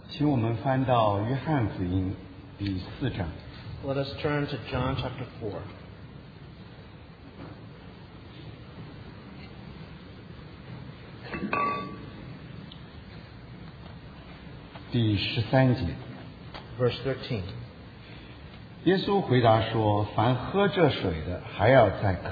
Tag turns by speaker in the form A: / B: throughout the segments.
A: 请我们翻到约翰福音第4章。
B: Let us turn to John chapter 4.
A: 第13节，
B: Verse 13.
A: 耶稣回答说：“凡喝这水的，还要再渴；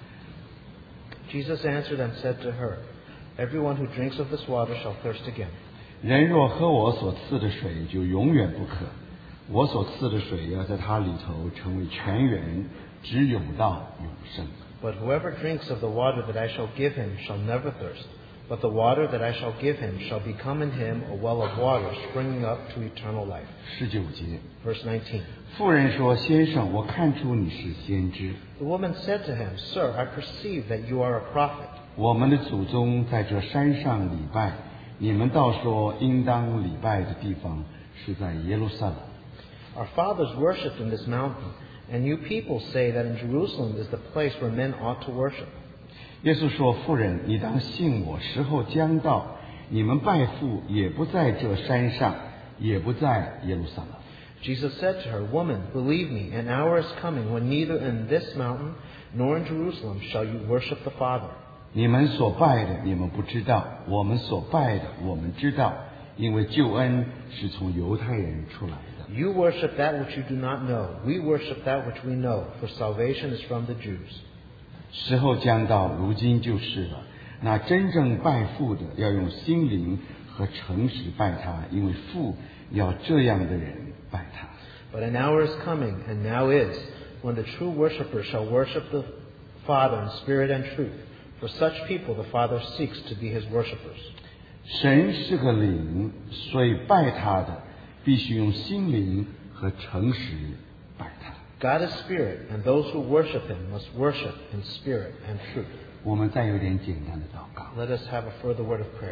B: Jesus answered and said to her, Everyone who drinks of this water shall thirst again.
A: 人若喝我所赐的水，就永远不渴。我所赐的水要在他里头成为泉源，直涌到永生。
B: But whoever drinks of the water that I shall give him shall never thirst. But the water that I shall give him shall become in him a well of water springing up to eternal life.
A: 19节，
B: Verse 19.
A: 妇人说：“先生，我看出你是先知。
B: The woman said to him, Sir, I perceive that you are a prophet.
A: 我们的祖宗在这山上礼拜，你们倒说应当礼拜的地方是在耶路撒冷。
B: Our fathers worshipped in this mountain, and you people say that in Jerusalem is the place where men ought to worship.
A: 耶稣说：“妇人，你当信我，时候将到，你们拜父也不在这山上，也不在耶路撒冷。
B: Jesus said to her, Woman, believe me, an hour is coming when neither in this mountain nor in Jerusalem shall you worship the Father.
A: 你们所拜的，你们不知道；我们所拜的，我们知道，因为救恩是从犹太人出来的。
B: You worship that which you do not know. We worship that which we know, for salvation is from the Jews.
A: 时候将到，如今就是了。那真正拜父的，要用心灵和诚实拜他，因为父要这样的人拜他。
B: But an hour is coming, and now is, when the true worshippers shall worship the Father in spirit and truth. For such people the Father seeks to be his worshippers.
A: 神是个灵，所以拜他的必须用心灵和诚实拜他。
B: God is spirit, and those who worship him must worship in spirit and truth.
A: 我们再有点简单的祷告。
B: Let us have a further word of prayer.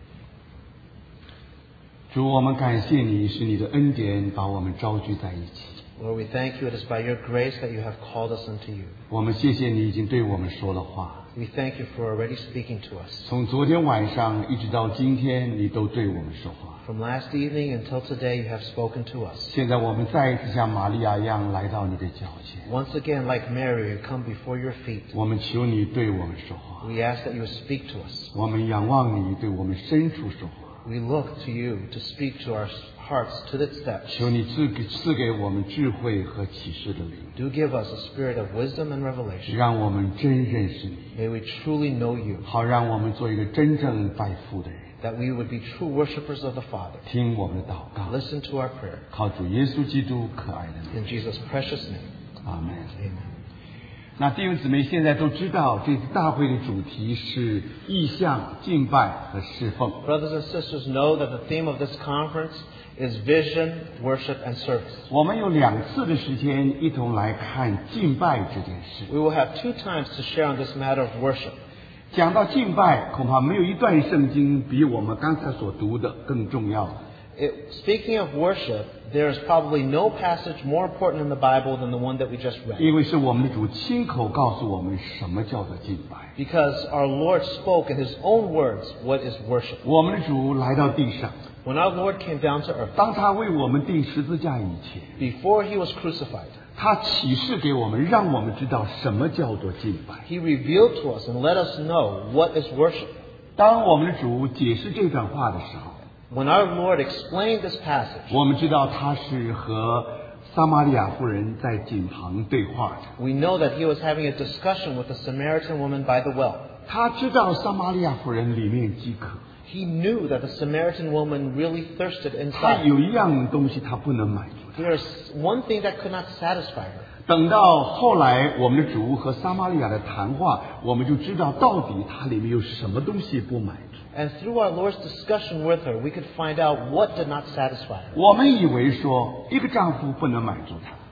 A: 主，我们感谢你，是你的恩典把我们招聚在一起。
B: Lord, we thank you. It is by your grace that you have called us unto you.
A: 我们谢谢你已经对我们说了话，
B: We thank you for already speaking to us.
A: 从昨天晚上一直到今天，你都对我们说话。
B: From last evening until today, you have spoken to us.
A: 现在我们再一次像玛利亚一样来到你的脚前，
B: Once again, like Mary, we come before your feet.
A: 我们求你对我们说话，
B: We ask that you would speak to us.
A: 我们仰望你对我们深处说话。
B: We look to you to speak to our hearts to its depths.
A: 求你赐给我们智慧和启示的灵，
B: Do give us a spirit of wisdom and revelation.
A: 让我们真认识你，
B: May we truly know you,
A: 好让我们做一个真正拜父的人。
B: that we would be true worshippers of the Father.
A: 听我们的祷告，
B: Listen to our prayer.
A: 靠主耶稣基督可爱的名，
B: In Jesus' precious name.
A: 阿门。
B: Amen.
A: 那弟兄姊妹现在都知道，这次大会的主题是意象、敬拜和侍奉。
B: Brothers and sisters, know that the theme of this conference is vision, worship, and service.
A: 我们有2次的时间一同来看敬拜这件事。
B: We will have 2 times to share on this matter of worship.
A: 讲到敬拜，恐怕没有一段圣经比我们刚才所读的更重要。
B: Speaking of worship, there is probably no passage more important in the Bible than the one that we just read.
A: 因为是我们的主亲口告诉我们什么叫做敬拜。
B: Because our Lord spoke in His own words what is worship.
A: 我们的主来到地上，
B: When our Lord came down to earth,
A: 当他为我们钉十字架以前，
B: before He was crucified,
A: 他启示给我们，让我们知道什么叫做敬拜。
B: He revealed to us and let us know what is worship.
A: 当我们的主解释这段话的时候，
B: When our Lord explained this passage,
A: 我们知道他是和撒玛利亚妇人在井旁对话的。
B: we know that He was having a discussion with the Samaritan woman by the well.
A: 他知道撒玛利亚妇人里面饥渴，
B: He knew that the Samaritan woman really thirsted
A: 他
B: inside.
A: 有一样东西他不能满足。
B: There's one thing that could not satisfy her.
A: 等到后来我们的主和撒玛利亚的谈话，我们就知道到底它里面有什么东西不满足。
B: And through our Lord's discussion with her, we could find out what did not satisfy her.
A: 我们以为说一个丈夫不能满足她，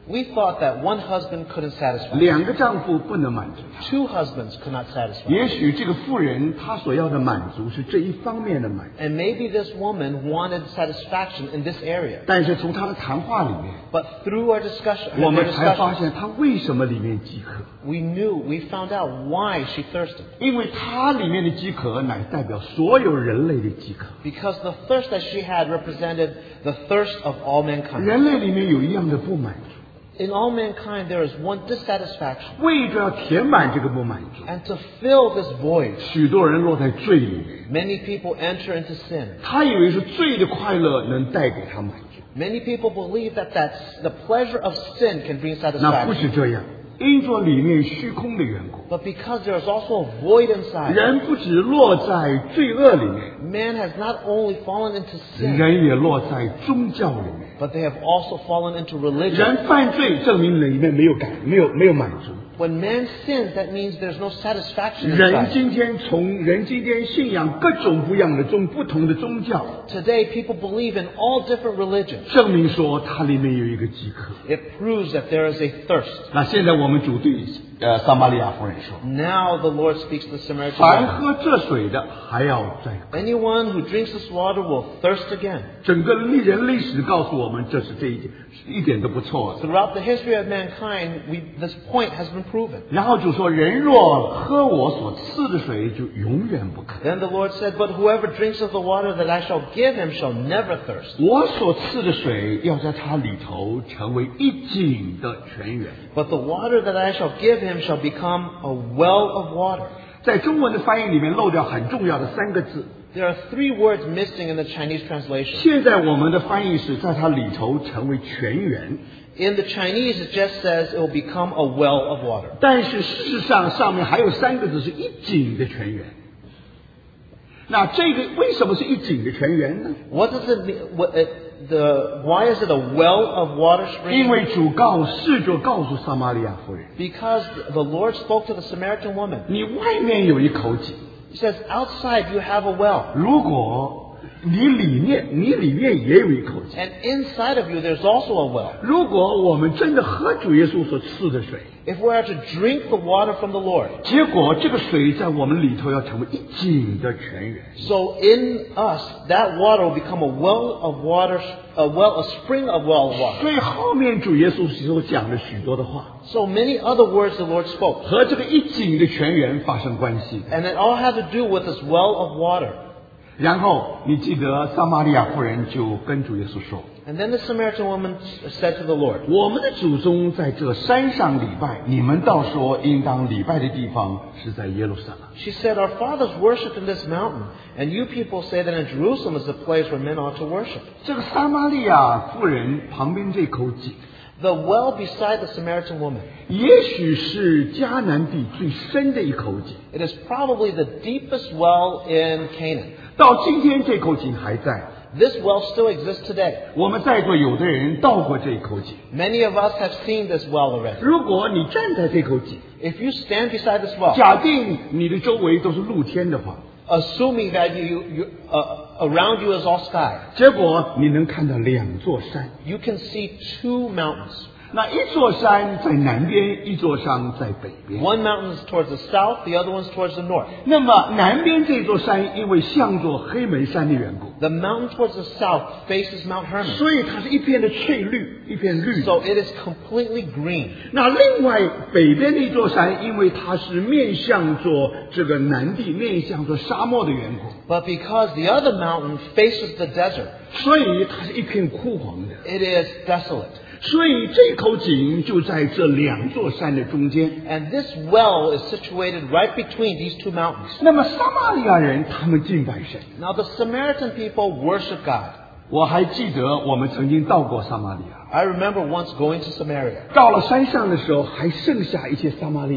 B: We thought that one husband couldn't satisfy.
A: 2个丈夫不能满足她。
B: Two husbands could not satisfy.
A: 也许这个妇人她所要的满足是这一方面的满足，
B: And maybe this woman wanted satisfaction in this area.
A: 但是从她的谈话里面，
B: But through our discussion,
A: 我们才发
B: discussions,
A: 现她为什么里面饥渴，
B: we found out why she thirsted.
A: 因为她里面的饥渴乃代表所有人类的饥渴。
B: Because the thirst that she had represented the thirst of all mankind.
A: 人类里面有一样的不满足，
B: In all mankind, there is one dissatisfaction.
A: 为着要填满这个不满足，
B: And to fill this void,
A: 许多人落在罪里面。
B: many people enter into sin.
A: 他以为是罪的快乐能带给他满足，
B: Many people believe that the pleasure of sin can bring
A: 那不
B: satisfaction.
A: 是这样。因着里面虚空的缘故，
B: But because there is also a void inside,
A: 人不只落在罪恶里面，
B: man has not only fallen into sin,
A: 人也落在宗教里面。
B: but they have also fallen into religion.
A: 人犯罪证明里面没有满足。
B: When man sins, that means there's no satisfaction
A: 人
B: inside.
A: 今天信仰各种不同的宗教，
B: Today, people believe in all different religions.
A: 证明说它里面有一个饥渴。
B: It proves that there is a thirst.
A: 那现在我们主对撒玛利亚妇人说，
B: Now the Lord speaks to the Samaritan
A: 凡
B: woman.
A: 喝这水的还要再渴。
B: Anyone who drinks this water will thirst again.
A: 整个人历史告诉我们，这是一点都不错的。
B: Throughout the history of mankind, this point has been proven.
A: 然后就说，人若喝我所赐的水，就永远不渴。
B: Then the Lord said, But whoever drinks of the water that I shall give him shall never thirst.
A: 我所赐的水要在它里头成为一井的泉源。
B: But the water that I shall give him shall become a well of water.
A: 在中文的翻译里面漏掉很重要的3个字，
B: There are 3 words missing in the Chinese translation.
A: 现在我们的翻译是在它里头成为泉源，
B: In the Chinese, it just says it will become a well of water.
A: 但是事实上上面还有3个字是一井的泉源。那这个为什么是一井的泉源呢？
B: What does it mean? Why is it a well of water
A: 因
B: spring?
A: 为试着告诉撒玛利亚妇人，
B: Because the Lord spoke to the Samaritan woman.
A: 你外面有一口井，
B: He says, outside you have a well.
A: 如果你里面也有一口井。
B: And inside of you there's also a well.
A: 如果我们真的喝主耶稣所赐的水，
B: If we are to drink the water from the Lord,
A: 结果这个水在我们里头要成为一井的泉源。
B: so in us, that water will become a well of water, a spring of well of water.
A: 所以后面主耶稣所讲的许多的话，
B: So many other words the Lord spoke.
A: 和这个一井的泉源发生关系。
B: And it all had to do with this well of water.
A: 然后你记得撒玛利亚妇人就跟主耶稣说，
B: And then the Samaritan woman said to the Lord,
A: 我们的祖宗在这山上礼拜，你们倒说应当礼拜的地方是在耶路撒冷。
B: She said, Our fathers worshipped in this mountain, and you people say that in Jerusalem is the place where men ought to worship.
A: 这个撒玛利亚妇人旁边这口井，
B: The well beside the Samaritan woman,
A: 也许是迦南地最深的一口井，
B: it is probably the deepest well in Canaan.
A: 到今天这口井还在。
B: This well still exists today.
A: 我们在座有的人到过这口井。
B: Many of us have seen this well already.
A: 如果你站在这口井，
B: If you stand beside this well,
A: 假定你的周围都是露天的话，
B: assuming that around you is all sky,
A: 结果你能看到2座山。
B: you can see 2 mountains.
A: 那一座山在南边，一座山在北边。
B: One mountain is towards the south, the other one is towards the north.
A: 那么南边这座山因为向着黑门山的缘故，
B: The mountain towards the south faces Mount Hermon.
A: 所以它是一片的翠绿，一片绿。
B: So it is completely green.
A: 那另外北边那座山，因为它是面向着这个南地，面向着沙漠的缘故，
B: But because the other mountain faces the desert,
A: 所以它是一片枯黄的。
B: it is desolate.
A: 所以这口井就在这2座山的中间。
B: And this well is situated right between these 2 mountains.
A: 那么撒玛利亚人他们敬拜神。
B: Now the Samaritan people worship God.
A: 我还记得我们曾经到过撒玛利亚，
B: I remember once going to Samaria.
A: 到了山上的时候，还剩下一些撒玛利亚人。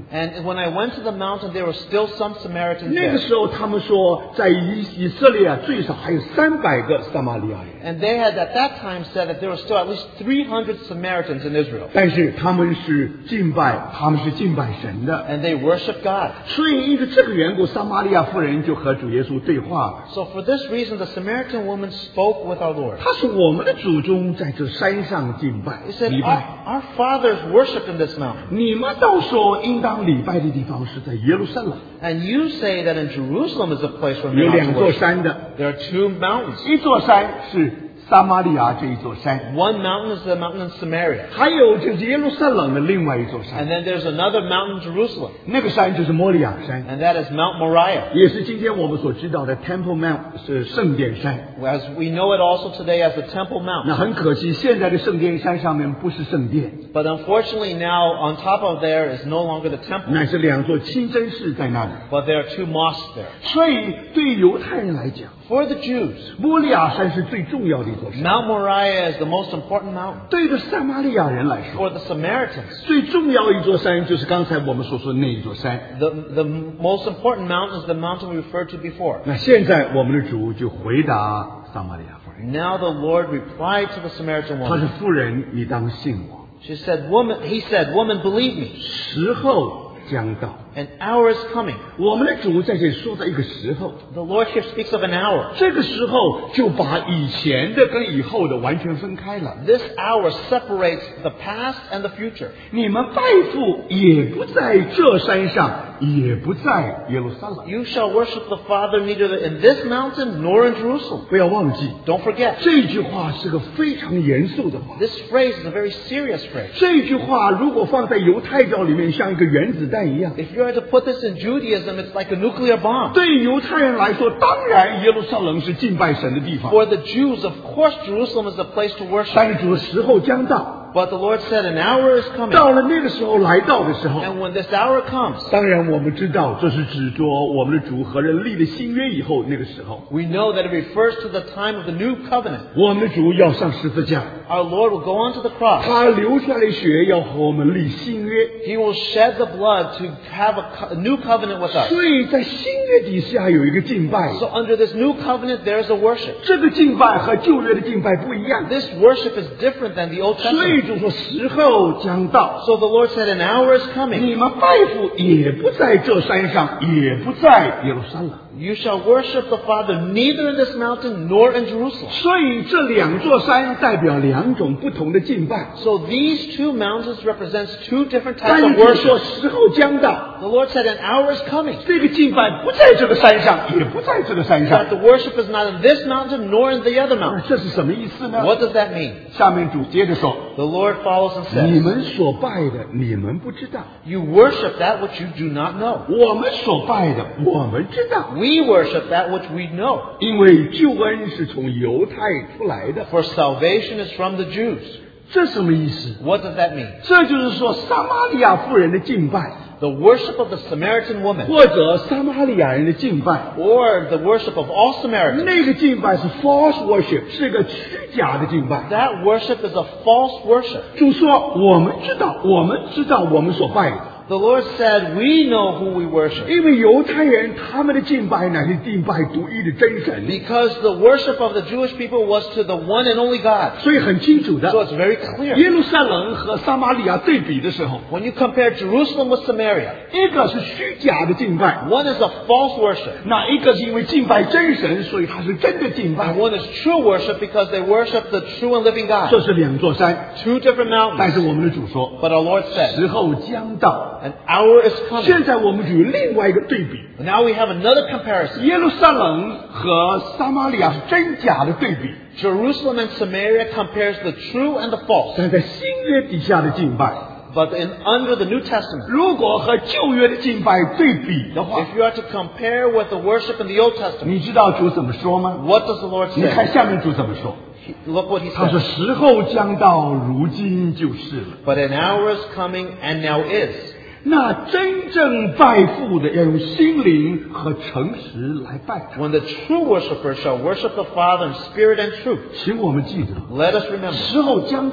B: And when I went to the mountain, there were still some Samaritans
A: 那个
B: there.
A: 时候他们说，在以色列啊，最少还有300个撒玛利亚人，
B: And they had at that time said that there were still at least 300 Samaritans in Israel.
A: 但是他们是敬拜神的。
B: And they worship God.
A: 所以因着这个缘故，撒玛利亚妇人就和主耶稣对话了。
B: So for this reason, the Samaritan woman spoke with our Lord.
A: 他说：“我们的祖宗在这山上敬拜
B: He said,
A: 礼拜，
B: our fathers worshiped in this mountain.
A: 你们倒说应当礼拜的地方是在耶路撒冷，
B: And you say that in Jerusalem is a place where
A: 有
B: men ought
A: 2
B: to
A: 座
B: worship.
A: 山的，
B: There are 2 mountains.
A: 一座山是撒玛利亚这一座山，
B: One mountain is the mountain in Samaria.
A: 还有就是耶路撒冷的另外一座山，
B: And then there's another mountain in Jerusalem.
A: 那个山就是摩利亚山，
B: And that is Mount Moriah.
A: 也是今天我们所知道的 Temple Mount 是圣殿山。
B: As we know it also today as the Temple
A: 那
B: Mount.
A: 很可惜，现在的圣殿山上面不是圣殿，
B: But unfortunately now on top of there is no longer the temple.
A: 乃是2座清真寺在那里。
B: But there are 2 mosques there.
A: 所以对犹太人来讲，
B: For the Jews,
A: 摩利亚山是最重要的一座山。
B: Mount Moriah is the most important mountain.
A: 对着撒玛利亚人来说，
B: For the Samaritans,
A: 最重要的一座山就是刚才我们所说的那一座山。
B: the most important mountain is the mountain we referred to before.
A: 那现在我们的主就回答撒玛利亚妇人，
B: Now the Lord replied to the Samaritan
A: 他说：“
B: woman.
A: 妇人，你当信我，
B: He said, woman, believe me.
A: 时候将到。”
B: An hour is coming.
A: 我们的主在这里说到一个时候，
B: The Lord here speaks of an hour.
A: 这个时候就把以前的跟以后的完全分开了。
B: This hour separates the past and the future.
A: 你们拜父也不在这山上，也不在耶路撒冷。
B: You shall worship the Father neither in this mountain nor in Jerusalem.
A: 不要忘记，
B: Don't forget.
A: 这句话是个非常严肃的话。
B: This phrase is a very serious phrase.
A: 这句话如果放在犹太教里面，像一个原子弹一样。
B: If you were to put this in Judaism, it's like a nuclear bomb.
A: 对犹太人来说，当然耶路撒冷是敬拜神的地方。
B: For the Jews, of course, Jerusalem is the place to worship.
A: 但是主的时候将到，
B: But the Lord said an hour is coming.
A: 到了那个时候来到的时候，
B: And when this hour comes,
A: 当然我们知道这是指着我们的主和人立了新约以后那个时候，
B: we know that it refers to the time of the new covenant.
A: 我们的主要上十字架，
B: Our Lord will go onto the cross.
A: 他流下来血要和我们立新约，
B: He will shed the blood to have a new covenant with us.
A: 所以在新约底下有一个敬拜，
B: So under this new covenant, there is a worship.
A: 这个敬拜和旧约的敬拜不一样，
B: This worship is different than the Old
A: 所以
B: Testament.
A: 就说时候将到。
B: So the Lord said an hour is coming.
A: 你们拜父也不在这山上，也不在耶路撒冷。
B: You shall worship the Father neither in this mountain nor in Jerusalem.
A: 所以这2座山代表2种不同的敬拜。
B: So these 2 mountains represents 2 different
A: 但
B: types
A: 是
B: of
A: 主说
B: worship.
A: 时候将到，
B: The Lord said an hour is coming.
A: 这个敬拜不在这个山上，也不在这个山上
B: That。the worship is not in this mountain nor in the other
A: 那
B: mountain.
A: 这是什么意思呢？
B: What does that mean?
A: 下面主接着说
B: The Lord follows and：“
A: 你
B: says,
A: 们所拜的，你们不知道；
B: You worship that which you do not know.
A: 我们所拜的，我们知道。
B: We worship that which we know.
A: 因为救恩是从犹太出来的。
B: For salvation is from the Jews.
A: 这什么意思？
B: What does that mean?
A: 这就是说，撒玛利亚妇人的敬拜，
B: The worship of the Samaritan woman
A: 或者撒玛利亚人的敬拜，
B: or the worship of all Samaritans.
A: 那个敬拜是 false worship，是个虚假的敬拜。
B: That worship is a false worship.
A: 就说我们知道，我们所拜的。”
B: The Lord said, we know who we worship.
A: 因为犹太人他们的敬拜乃是敬拜独一的真神，
B: Because the worship of the Jewish people was to the one and only God.
A: 所以很清楚的。
B: So it's very clear.
A: 耶路撒冷和撒玛利亚对比的时候，
B: When you compare Jerusalem with Samaria,
A: 一个是虚假的敬拜，
B: one is a false worship.
A: 那一个是因为敬拜真神，所以它是真的敬拜
B: And。one is true worship because they worship the true and living
A: 这
B: God.
A: 是2座山，
B: Two different
A: 但
B: mountains.
A: 是我们的主说，
B: But our Lord said,
A: 时候将到。
B: an hour is coming.
A: 现在我们举另外一个对比，
B: Now we have another comparison.
A: 耶路撒冷和撒玛利亚是真假的对比，
B: Jerusalem and Samaria compares the true and the false.
A: 但在新约底下的敬拜，
B: But under the New Testament,
A: 如果和旧约的敬拜对比的话，
B: if you are to compare with the worship in the Old Testament,
A: 你知道主怎么说吗？
B: what does the Lord
A: 你看
B: say?
A: 下面主怎么说？
B: Look what he
A: 他说：“
B: says.
A: 时候将到，如今就是了。
B: But an hour is coming and now is.
A: 那真正拜父的，要用心灵和诚实来拜他。
B: When the true worshiper shall worship the Father in spirit and truth.
A: 请我们记得，
B: Let us remember,
A: 时候将到，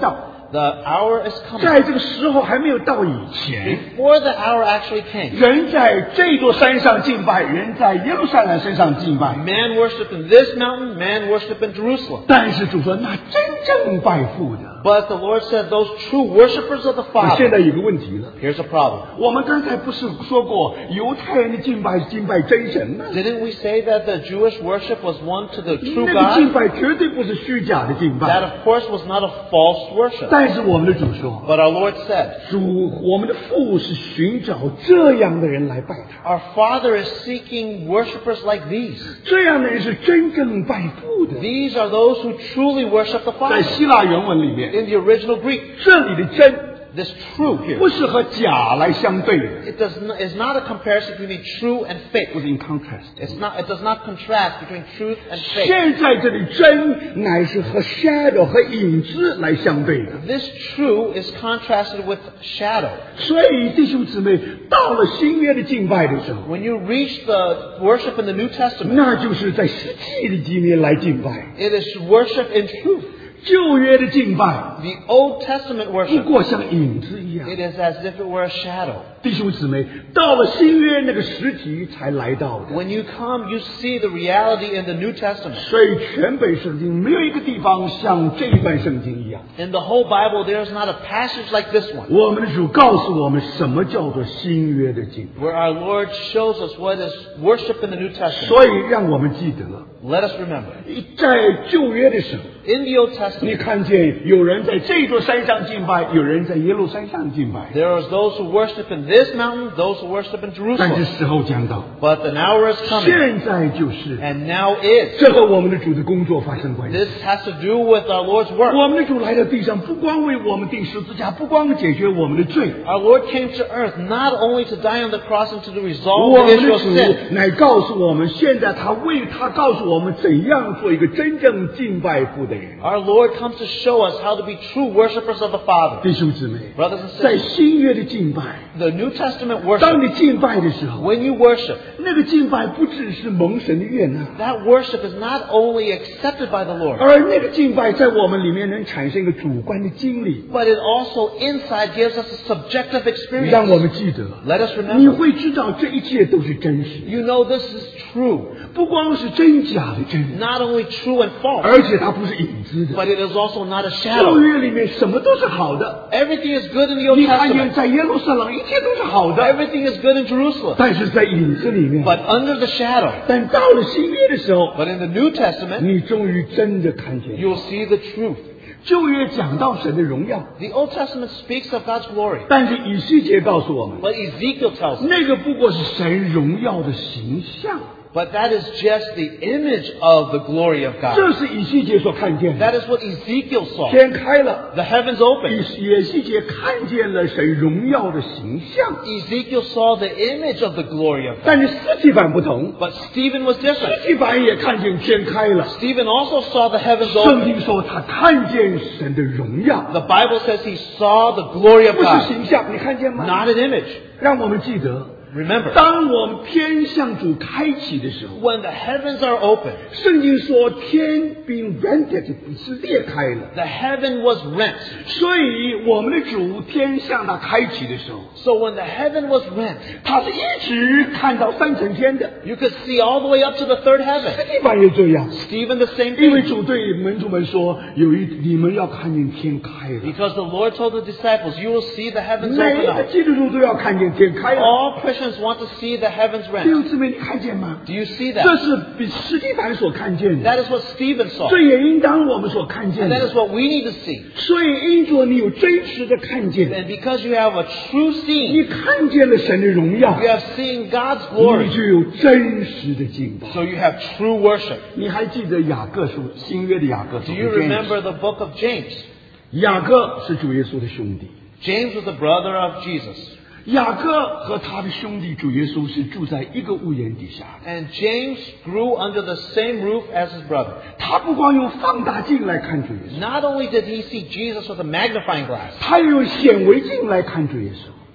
B: The hour is coming.
A: 在这个时候还没有到以前，
B: Before the hour actually came,
A: 人在这座山上敬拜，人在耶路撒冷山上敬拜。
B: man worshiped in this mountain, man worshiped in Jerusalem.
A: 但是主说，那真正拜父的，
B: But the Lord said those true worshippers of the
A: 那现
B: Father.
A: 在有个问题了。
B: Here's a problem.
A: 我们刚才不是说过，犹太人的敬拜是敬拜真神吗？
B: Didn't we say that the Jewish worship was one to the true
A: 那个敬
B: God?
A: 拜绝对不是虚假的敬
B: That
A: 拜。
B: of course was not a false worship.
A: 但是我们的主说，
B: But our Lord said,
A: 主，我们的父是寻找这样的人来拜他，
B: our Father is seeking worshippers like these.
A: 这样的人是真正拜父的。
B: These are those who truly worship the
A: 在
B: Father.
A: 希腊原文里面，
B: In the original Greek,
A: 这里的真
B: this true here,
A: 不是和假来相对的，
B: is not a comparison between true and fake.
A: 不是 in contrast。
B: It does not contrast between truth and fake.
A: 现在这里真乃是和 shadow 和影子来相对的。
B: This true is contrasted with shadow.
A: 所以弟兄姊妹，到了新约的敬拜的时候，
B: When you reach the worship in the New Testament,
A: 那就是在实际的里面来敬拜。
B: it is worship in truth.
A: 旧约的敬拜
B: The Old Testament
A: 不
B: worship,
A: 过像影子一样。
B: it is as if it were a shadow.
A: 弟兄姊妹，到了新约那个实体才来到的。
B: When you come, you see the reality in the New Testament.
A: 所以全本圣经没有一个地方像这一段圣经一样。
B: In the whole Bible, there is not a passage like this one,
A: 我们的主告诉我们什么叫做新约的敬拜，
B: where our Lord shows us what is worship in the New Testament.
A: 所以让我们记得，
B: Let us remember.
A: 在旧约的时候，
B: In the Old
A: 你
B: Testament,
A: 看见有人在这座山上敬拜，有人在耶路撒冷上敬拜，
B: there are those who worship in this mountain, those who worship in
A: 但是
B: Jerusalem.
A: 时候将到，
B: But an hour is coming,
A: 现在就是，
B: and now is.
A: 这和我们的主的工作发生关系。
B: This has to do with our Lord's work.
A: 我们的主来到地上，不光为我们钉十字架，不光解决我们的罪，
B: Our Lord came to earth not only to die on the cross and to resolve
A: 我
B: the
A: 们
B: issue
A: 的
B: of
A: 主
B: sin,
A: 乃告诉我们，现在他告诉我们怎样做一个真正敬拜父的人。
B: our Lord comes to show us how to be true worshippers of the Father.
A: 弟兄姊妹，
B: Brothers and
A: 在
B: sisters,
A: 新约的敬拜，
B: the New Testament
A: 当
B: worship,
A: 你敬拜的时候，
B: when you worship,
A: 那个敬拜不只是蒙神的悦纳，
B: that worship is not only accepted by the Lord,
A: 而那个敬拜在我们里面能产生一个主观的经历，
B: but it also inside gives us a subjective
A: 让我
B: experience.
A: 们记得，
B: Let us
A: 你
B: remember,
A: 会知道这一切都是真实，
B: you know this is true,
A: 不光是真假的真，
B: not only true and false,
A: 而且它不是影子的。
B: but it is also not a
A: 旧
B: shadow.
A: 约里面什么都是好的，
B: Everything is good in the Old
A: 你看见
B: Testament.
A: 在耶路撒冷一切都是好的，
B: Everything is good in Jerusalem.
A: 但是在影子里面，
B: But under the shadow,
A: 但到了新约的时候，
B: but in the New Testament,
A: 你终于真的看见。
B: you'll see the truth.
A: 旧约讲到神的荣耀，
B: The Old Testament speaks of God's glory,
A: 但是以西结告诉我们，
B: but Ezekiel tells us,
A: 那个不过是神荣耀的形象，
B: but that is just the image of the glory of God.
A: 这是以西结所看见的。
B: That is what Ezekiel saw.
A: 天开了，
B: The heavens opened.
A: 以西结看见了神荣耀的形象，
B: Ezekiel saw the image of the glory of God.
A: 但是司提反不同，
B: But Stephen was different.
A: 司提反也看见天开了。
B: Stephen also saw the heavens
A: 圣
B: open.
A: 经说他看见神的荣耀，
B: The Bible says he saw the glory of
A: 不是
B: God,
A: 形象，你看见吗？
B: not an image.
A: 让我们记得，
B: Remember,
A: 当我们天向主开启的时候，
B: when the heavens are open,
A: 圣经说天并 rented 是裂开了，
B: the heaven was rent.
A: 所以我们的主天向他开启的时候，
B: So when the heaven was rent,
A: 他是一直看到三层天的。
B: you could see all the way up to the third heaven.
A: 这地方也这样，
B: Stephen the same
A: 因为
B: thing.
A: 主对门徒们说，你们要看见天开了，
B: Because the Lord told the disciples, you will see the heavens
A: 每
B: open
A: 一个
B: up.
A: 基督徒都要看见天开了。
B: All Christians want to see the heavens
A: 弟兄
B: rent.
A: 姊妹，你看见吗？
B: Do you see
A: 这
B: that?
A: 是比司提反所看见的，
B: That is what Stephen saw.
A: 这也应当我们所看见
B: And that is
A: 的。
B: what we need to see.
A: 所以因着你有真实的看见，
B: And because you have a true
A: 你
B: seeing,
A: 看见了神的荣耀，
B: you have seen God's
A: 你
B: glory.
A: 就有真实的敬拜。
B: So you have true worship.
A: 你还记得雅各书新约的雅各书
B: Do you remember the book of James?
A: 雅各是主耶稣的兄弟，
B: James was the brother of Jesus.
A: 雅各和他的兄弟主耶稣是住在一个屋檐底下的。
B: And James grew under the same roof as his brother.
A: 他不光用放大镜来看主耶稣，
B: Not only did he see Jesus with a magnifying glass,
A: 他也用显微镜来看主耶稣。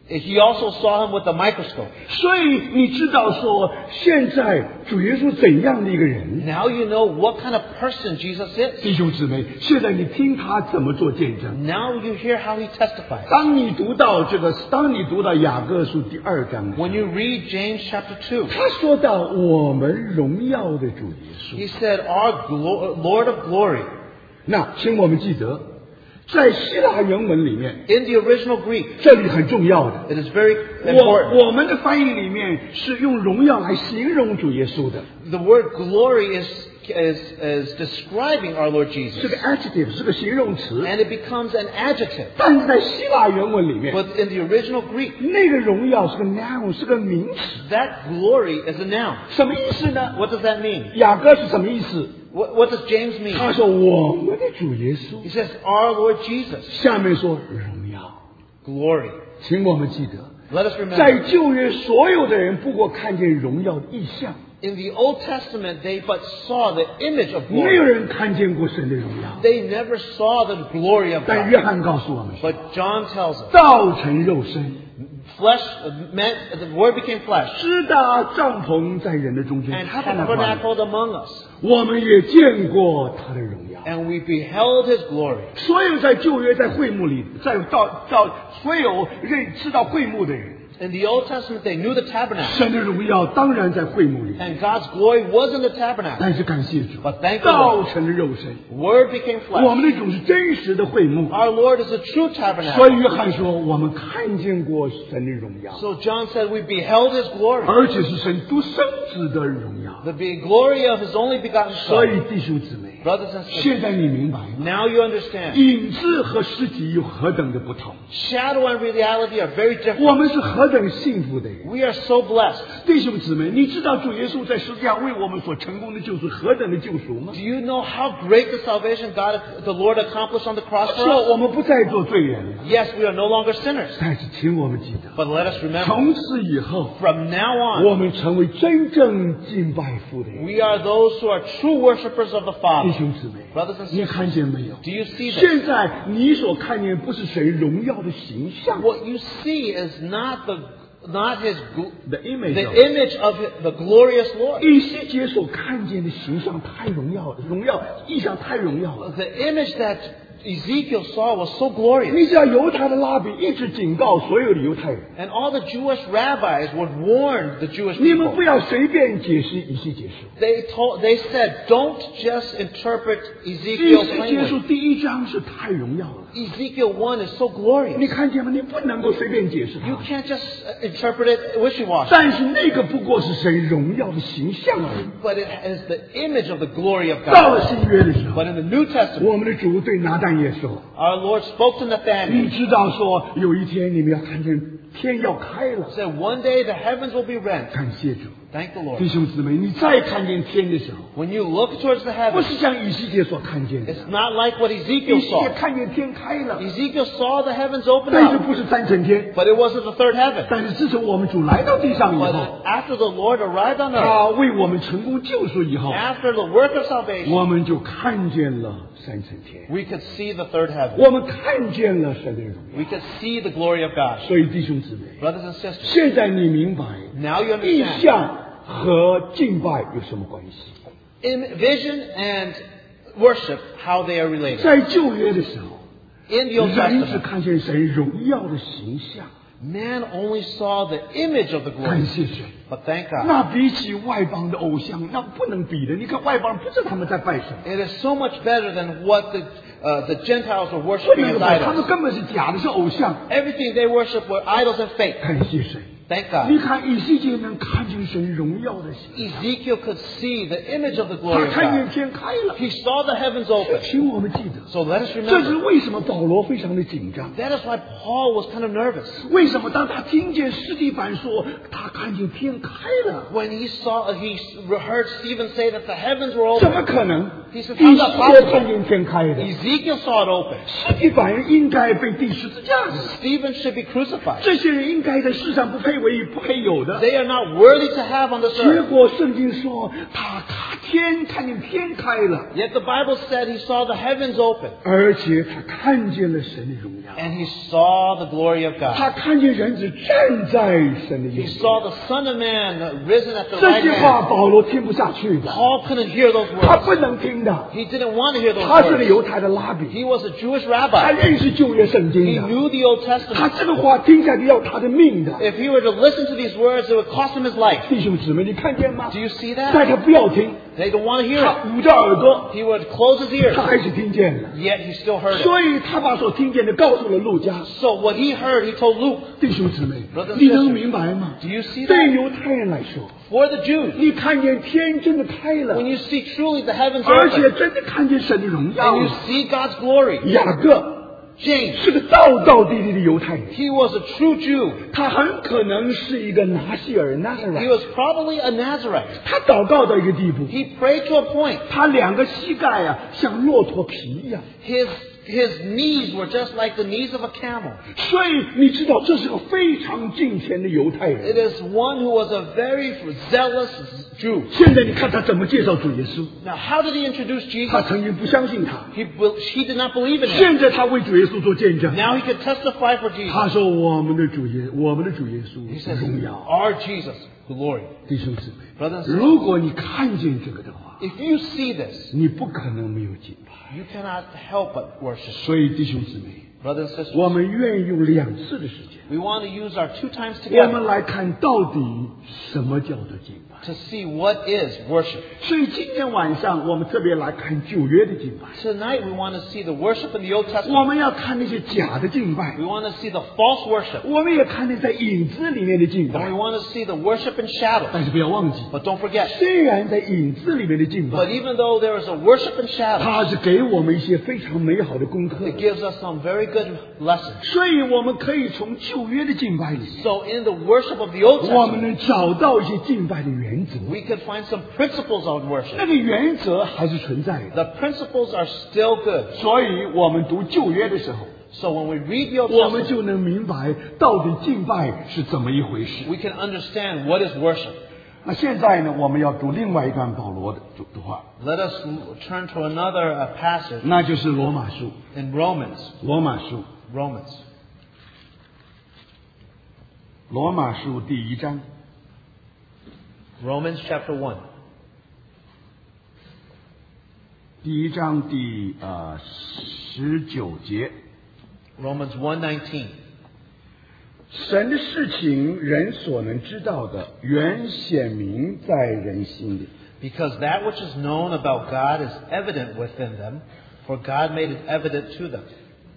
B: He also saw him with a microscope.
A: 所以你知道说，现在主耶稣怎样的一个人？
B: Now you know what kind of person Jesus is.
A: 弟兄姊妹，现在你听他怎么做见证。
B: Now you hear how he testifies.
A: 当你读到雅各书第2章，
B: When you read James chapter 2,
A: 他说到我们荣耀的主耶稣。
B: he said, our Lord of glory.
A: 那请我们记得，在希腊原文里面，
B: In the original Greek,
A: 这里很重要的。
B: it is very important.
A: 我们的翻译里面是用荣耀来形容主耶稣的，
B: The word glory is describing our Lord
A: 是
B: Jesus.
A: 个 adjective， 是个形容词。
B: And it becomes an adjective.
A: 但是在希腊原文里面，
B: But in the original Greek,
A: 那个荣耀是个 noun， 是个名词。
B: that glory is a noun.
A: 什么意思呢？
B: What does that mean?
A: 雅各是什么意思？
B: What does James mean?
A: 他说我们的主耶稣
B: He。says, our Lord Jesus.
A: 下面说荣耀，
B: Glory.
A: 请我们记得，
B: Let us remember.
A: 在旧约所有的人不过看见荣耀的意象，
B: In the Old Testament, they but saw the image of
A: 没有
B: glory.
A: 人看见过神的荣耀。
B: They never saw the glory of
A: 但
B: God.
A: 约翰告诉我们说，
B: But John tells us,
A: 道成肉身，
B: the Word became flesh
A: 支搭帐篷在人的中间，
B: and
A: 看了他，
B: tabernacled among us.
A: 我们也见过他的荣耀。
B: And we beheld His glory.
A: 所有在旧约在会幕里，所有知道会幕的人，
B: In the Old Testament, they knew the tabernacle.
A: 神的荣耀当然在会幕里。
B: And God's glory was in the tabernacle.
A: 但是感谢主，
B: But thank the
A: 道
B: Lord.
A: 成了肉身，
B: Word became
A: 我
B: flesh.
A: 们的主是真实的会幕。
B: Our Lord is a true
A: 所
B: tabernacle.
A: 以约翰说，我们看见过神的荣耀，
B: So John said, we beheld His glory.
A: 而且是神独生子的荣耀。
B: The glory of His only begotten
A: 所以
B: Son.
A: 弟兄姊妹，
B: Brothers and sisters,
A: 现在你明白吗？
B: now you understand.
A: 影子和实体有何等的不同？
B: Shadow and reality are very
A: 我
B: different.
A: 们是何等幸福的人！
B: We are so blessed.
A: 弟兄姊妹，你知道主耶稣在十字架为我们所成功的救赎何等的救赎吗
B: Do？ you know how great the salvation the Lord accomplished on the cross for
A: 说
B: us?
A: 我们不再做罪人了，
B: Yes, we are no longer sinners.
A: 但是请我们记得，
B: But let us remember,
A: 从此以后，
B: from now on,
A: 我们成为真正敬拜父的人。
B: we are those who are true worshippers of the
A: 弟
B: Father.
A: 兄姊妹，
B: Brothers and
A: 你
B: sisters,
A: 看见没有？
B: do you see this?
A: 现在你所看见不是神荣耀的形象
B: What you see is not His
A: the image
B: the
A: of
B: image of the glorious Lord.
A: 以西结所看见的形象太荣耀了，意象太荣耀了。
B: The image that Ezekiel saw was so glorious.
A: 你知道犹太的拉比一直警告所有的犹太人，
B: And all the Jewish rabbis would warn the Jewish
A: 你们
B: people.
A: 不要随便解释以西结书。
B: They said, don't just interpret
A: 以
B: Ezekiel
A: 西结书
B: plainly.
A: 第1章是太荣耀了，
B: Ezekiel 1 is so glorious.
A: 你看见吗？你不能够随便解释
B: You
A: 它。
B: can't just interpret it wishy-washy.
A: 但是那个不过是神荣耀的形象而已。
B: But it is the image of the glory of
A: 到了
B: God.
A: 新约的时候，
B: But in the New Testament,
A: 我们的主对拿但业说
B: our Lord spoke to：“ Nathanael.
A: 你知道说有一天你们要看见天要开了。
B: He said, one day the heavens will be rent. ”
A: 感谢主，
B: Thank the
A: 弟
B: Lord.
A: 兄姊妹，你再看见天的时候，
B: When you look towards the
A: 不
B: heavens,
A: 是像以西结所看见的，
B: it's not like what
A: 以
B: Ezekiel
A: 西结
B: saw.
A: 看见天开了，
B: Ezekiel saw the heavens open
A: 但是
B: up,
A: 不是3层天。
B: but it wasn't the third heaven.
A: 但是自从我们主来到地上以
B: But
A: 后，
B: after the Lord arrived on earth,
A: 他为我们成功救赎以后，
B: after the work of salvation,
A: 我们就看见了3层天，
B: we could see the third heaven.
A: 我们看见了神的荣耀。
B: We could see the glory of God.
A: 所以弟兄姊妹，
B: Brothers and sisters,
A: 现在你明白
B: now you
A: 意
B: understand.
A: 象和敬拜有什么关系？
B: Vision and worship, how they are related.
A: 在旧约的时候，
B: In the Old
A: 人只
B: Testament,
A: 看见神荣耀的形象，
B: man only saw the image of the
A: 感
B: glory.
A: 谢神。
B: But thank God,
A: 那比起外邦的偶像，那不能比的。你看外邦人不知道他们在拜什么，
B: it is so much better than what the Gentiles were
A: 不
B: worshiping
A: 能
B: as
A: 拜，他们
B: idols.
A: 根本是假的，是偶像。
B: Everything they worship were idols and fake.
A: 感谢神。
B: Thank God.
A: 你看以西结能看见神荣耀的形象，
B: Ezekiel could see the image of the
A: 他
B: glory of
A: 看见
B: God.
A: 天开了。
B: He saw the heavens open.
A: 请我们记得，
B: So let us
A: 这是
B: remember.
A: 为什么保罗非常的紧张。
B: That is why Paul was kind of nervous.
A: 为什么当他听见司提反说他看见天开了，
B: When he heard Stephen say that the heavens were
A: 怎
B: open.
A: 么可能？
B: He said,
A: 以
B: "How's
A: 西
B: that
A: 结
B: possible?"
A: 看见天开的，
B: Ezekiel saw it open.
A: 司提反应该被钉十字架的。
B: Stephen should be crucified.
A: 这些人应该在世上不配为不配有的。
B: They are not worthy to have on this
A: 结
B: earth.
A: 果圣经说他看见天开了，
B: Yet the Bible said he saw the heavens open.
A: 而且他看见了神的荣耀，
B: And he saw the glory of
A: 他
B: God.
A: 看见人子站在神的
B: He
A: 右
B: saw
A: 边。
B: the Son of Man risen at the
A: 这
B: right
A: 句话
B: hand.
A: 保罗听不下去的，
B: Paul couldn't hear those
A: 他
B: words.
A: 不能听的。
B: He didn't want to hear those
A: 他是个
B: words.
A: 犹太的拉比，
B: He was a Jewish
A: 他
B: rabbi.
A: 认识旧约圣
B: He
A: 经的，
B: knew the Old
A: 他
B: Testament.
A: 这个话听下去要他的命的。
B: If he were to listen to these words, it would cost him his life.
A: 弟兄姊妹，你看见吗？
B: Do you see
A: 但
B: that?
A: 他不要听，
B: They don't want to hear
A: 他
B: it.
A: 捂着耳朵，
B: He would close his ears.
A: 他还是听见了。
B: Yet he still heard it.
A: 所以他把所听见的告诉了路加。
B: So what he heard, he told Luke.
A: 弟兄姊妹
B: Brothers and，
A: 你能
B: sisters
A: 明白吗？
B: Do you see
A: 对
B: that?
A: 犹太人来说，
B: For the Jews,
A: 你看见天真的开了
B: when，you see truly the heavens
A: 而且
B: open,
A: 真的看见神的荣耀
B: and you
A: 了。
B: see God's glory.
A: 雅各
B: James,
A: 是个道道地地的犹太人，
B: he was a true Jew.
A: 他很可能是一个拿西尔
B: He
A: Nazarite。
B: was probably a Nazarite.
A: 他祷告到一个地步，
B: He prayed to a point.
A: 他两个膝盖啊像骆驼皮一样。
B: His knees were just like the knees of a camel.
A: 所以你知道，这是个非常敬虔的犹太
B: It
A: 人。
B: is one who was a very zealous Jew.
A: 现在你看他怎么介绍主耶稣？
B: Now, how did he introduce
A: 他
B: Jesus?
A: 曾经不相信他，
B: He did not believe in him.
A: 现在他为主耶稣做见证。
B: Now he could testify for Jesus.
A: 他说：“我们的主耶稣
B: He says,
A: 荣耀。
B: our Jesus, glory. ”
A: 弟兄姊妹，
B: Brothers and sisters,
A: 如果你看见这个的话，
B: if you see this,
A: 你不可能没有敬拜。
B: you cannot help but worship.
A: 所以，弟兄姊妹，
B: Brothers and sisters,
A: 我们愿意用2次的时间，
B: we want to use our 2 times
A: 我们
B: together
A: 来看到底什么叫做敬拜。
B: to see what is worship.
A: 所以今天晚上我们特别来看旧约的敬拜，
B: Tonight we want to see the worship in the Old
A: 我
B: Testament.
A: 们要看那些假的敬拜，
B: We want to see the false worship.
A: 我们也看那在影子里面的敬
B: And we
A: 拜。
B: want to see the worship in shadows.
A: 但是不要忘记，
B: But don't forget,
A: 虽然在影子里面的敬
B: but
A: 拜，
B: even though there is a worship in shadows,
A: 它是给我们一些非常美好的功课。
B: it gives us some very good lessons.
A: 所以我们可以从旧约的敬拜里面，
B: So in the worship of the Old
A: 我们
B: Testament,
A: 能找到一些敬拜的原则。
B: we could find some principles on
A: 那
B: worship.
A: 个原则还是存在的。
B: The principles are still good.
A: 所以我们读旧约的时候，
B: So when we read the Old
A: 我们
B: Testament,
A: 就能明白到底敬拜是怎么一回事。
B: we can understand what is worship.
A: 那现在呢，我们要读另外一段保罗的话，
B: Let us turn to another passage
A: 那就是罗马书。
B: in Romans.
A: 罗马书，
B: Romans.
A: 罗马书第1章，
B: Romans chapter 1.
A: 第1章第19节。
B: Romans 1:19.
A: 神的事情，人所能知道的，原显明在人心里。
B: Because that which is known about God is evident within them, for God made it evident to them.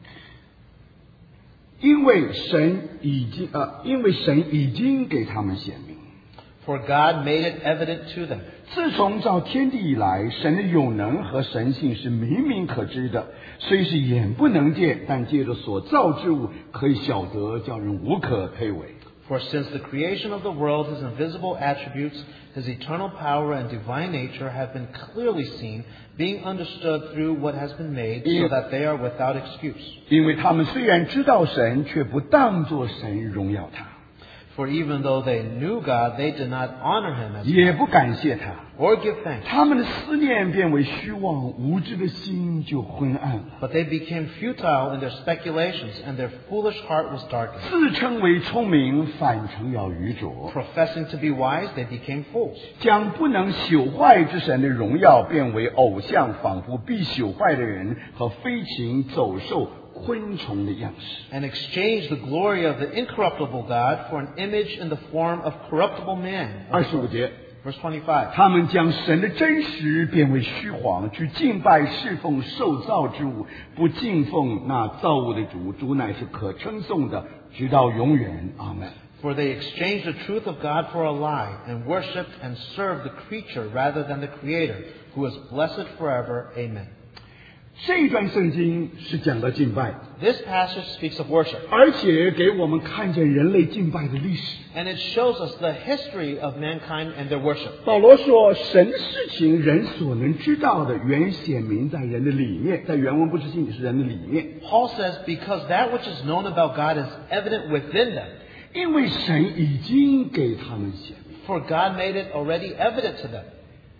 A: 因为神已经给他们显明。
B: For God made it evident to them.
A: 自从造天地以来，神的永能和神性是明明可知的，虽是眼不能见，但借着所造之物可以晓得，叫人无可推诿。
B: For since the creation of the world, his invisible attributes, his eternal power and divine nature have been clearly seen, being understood through what has been made, so that they are without excuse.
A: 因为他们虽然知道神，却不当作神荣耀他，
B: For even though they knew God, they did not honor him as
A: 也不感谢他。
B: or give thanks.
A: 他们的思念变为虚妄，无知的心就昏暗了。
B: But they became futile in their speculations, and their foolish heart was darkened.
A: 自称为聪明，反成了愚拙，
B: Professing to be wise, they became fools.
A: 将不能朽坏之神的荣耀变为偶像，仿佛必朽坏的人和飞禽走兽昆虫的样式。
B: And exchanged the glory of the incorruptible God for an image in the form of corruptible man.
A: 25节，
B: Verse 25.
A: 他们将神的真实变为虚谎，去敬拜侍奉受造之物，不敬奉那造物的主。主乃是可称颂的，直到永远。阿门。
B: For they exchanged the truth of God for a lie, and worshipped and served the creature rather than the Creator, who is blessed forever. Amen.
A: 这一段圣经是讲到敬拜，
B: This passage speaks of worship,
A: 而且给我们看见人类敬拜的历史。
B: and it shows us the history of mankind and their worship.
A: 保罗说，神的事情人所能知道的，原显明在人的里面。在原文不是心里，是人的里面。
B: Paul says, because that which is known about God is evident within them,
A: 因为神已经给他们显明。
B: for God made it already evident to them.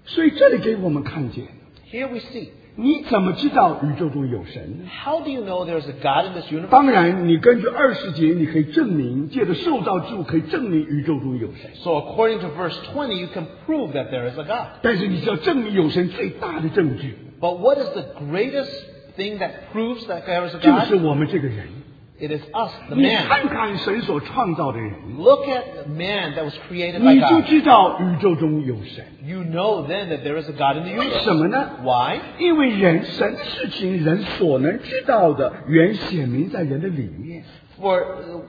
A: 所以这里给我们看见，
B: Here we see.
A: 你怎么知道宇宙中有神呢？
B: How do you know there's a God in this universe?
A: 当然，你根据20节，你可以证明，借着受造之物可以证明宇宙中有神。
B: So according to verse 20, you can prove that there is a God.
A: 但是你只要证明有神最大的证据，
B: But what is the greatest thing that proves that there is a
A: 就是
B: God?
A: 我们这个人。
B: It is us, the
A: 你
B: man.
A: 看看神所创造的人，
B: Look at the man that was created by
A: 你就
B: God.
A: 知道宇宙中有神。
B: You know then that there is a God in the
A: 为什么
B: universe.
A: 呢？
B: Why?
A: 因为神的事情，人所能知道的，原显明在人的里面。
B: For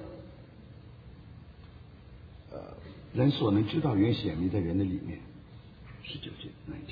A: 人所能知道，原显明在人的里面。19节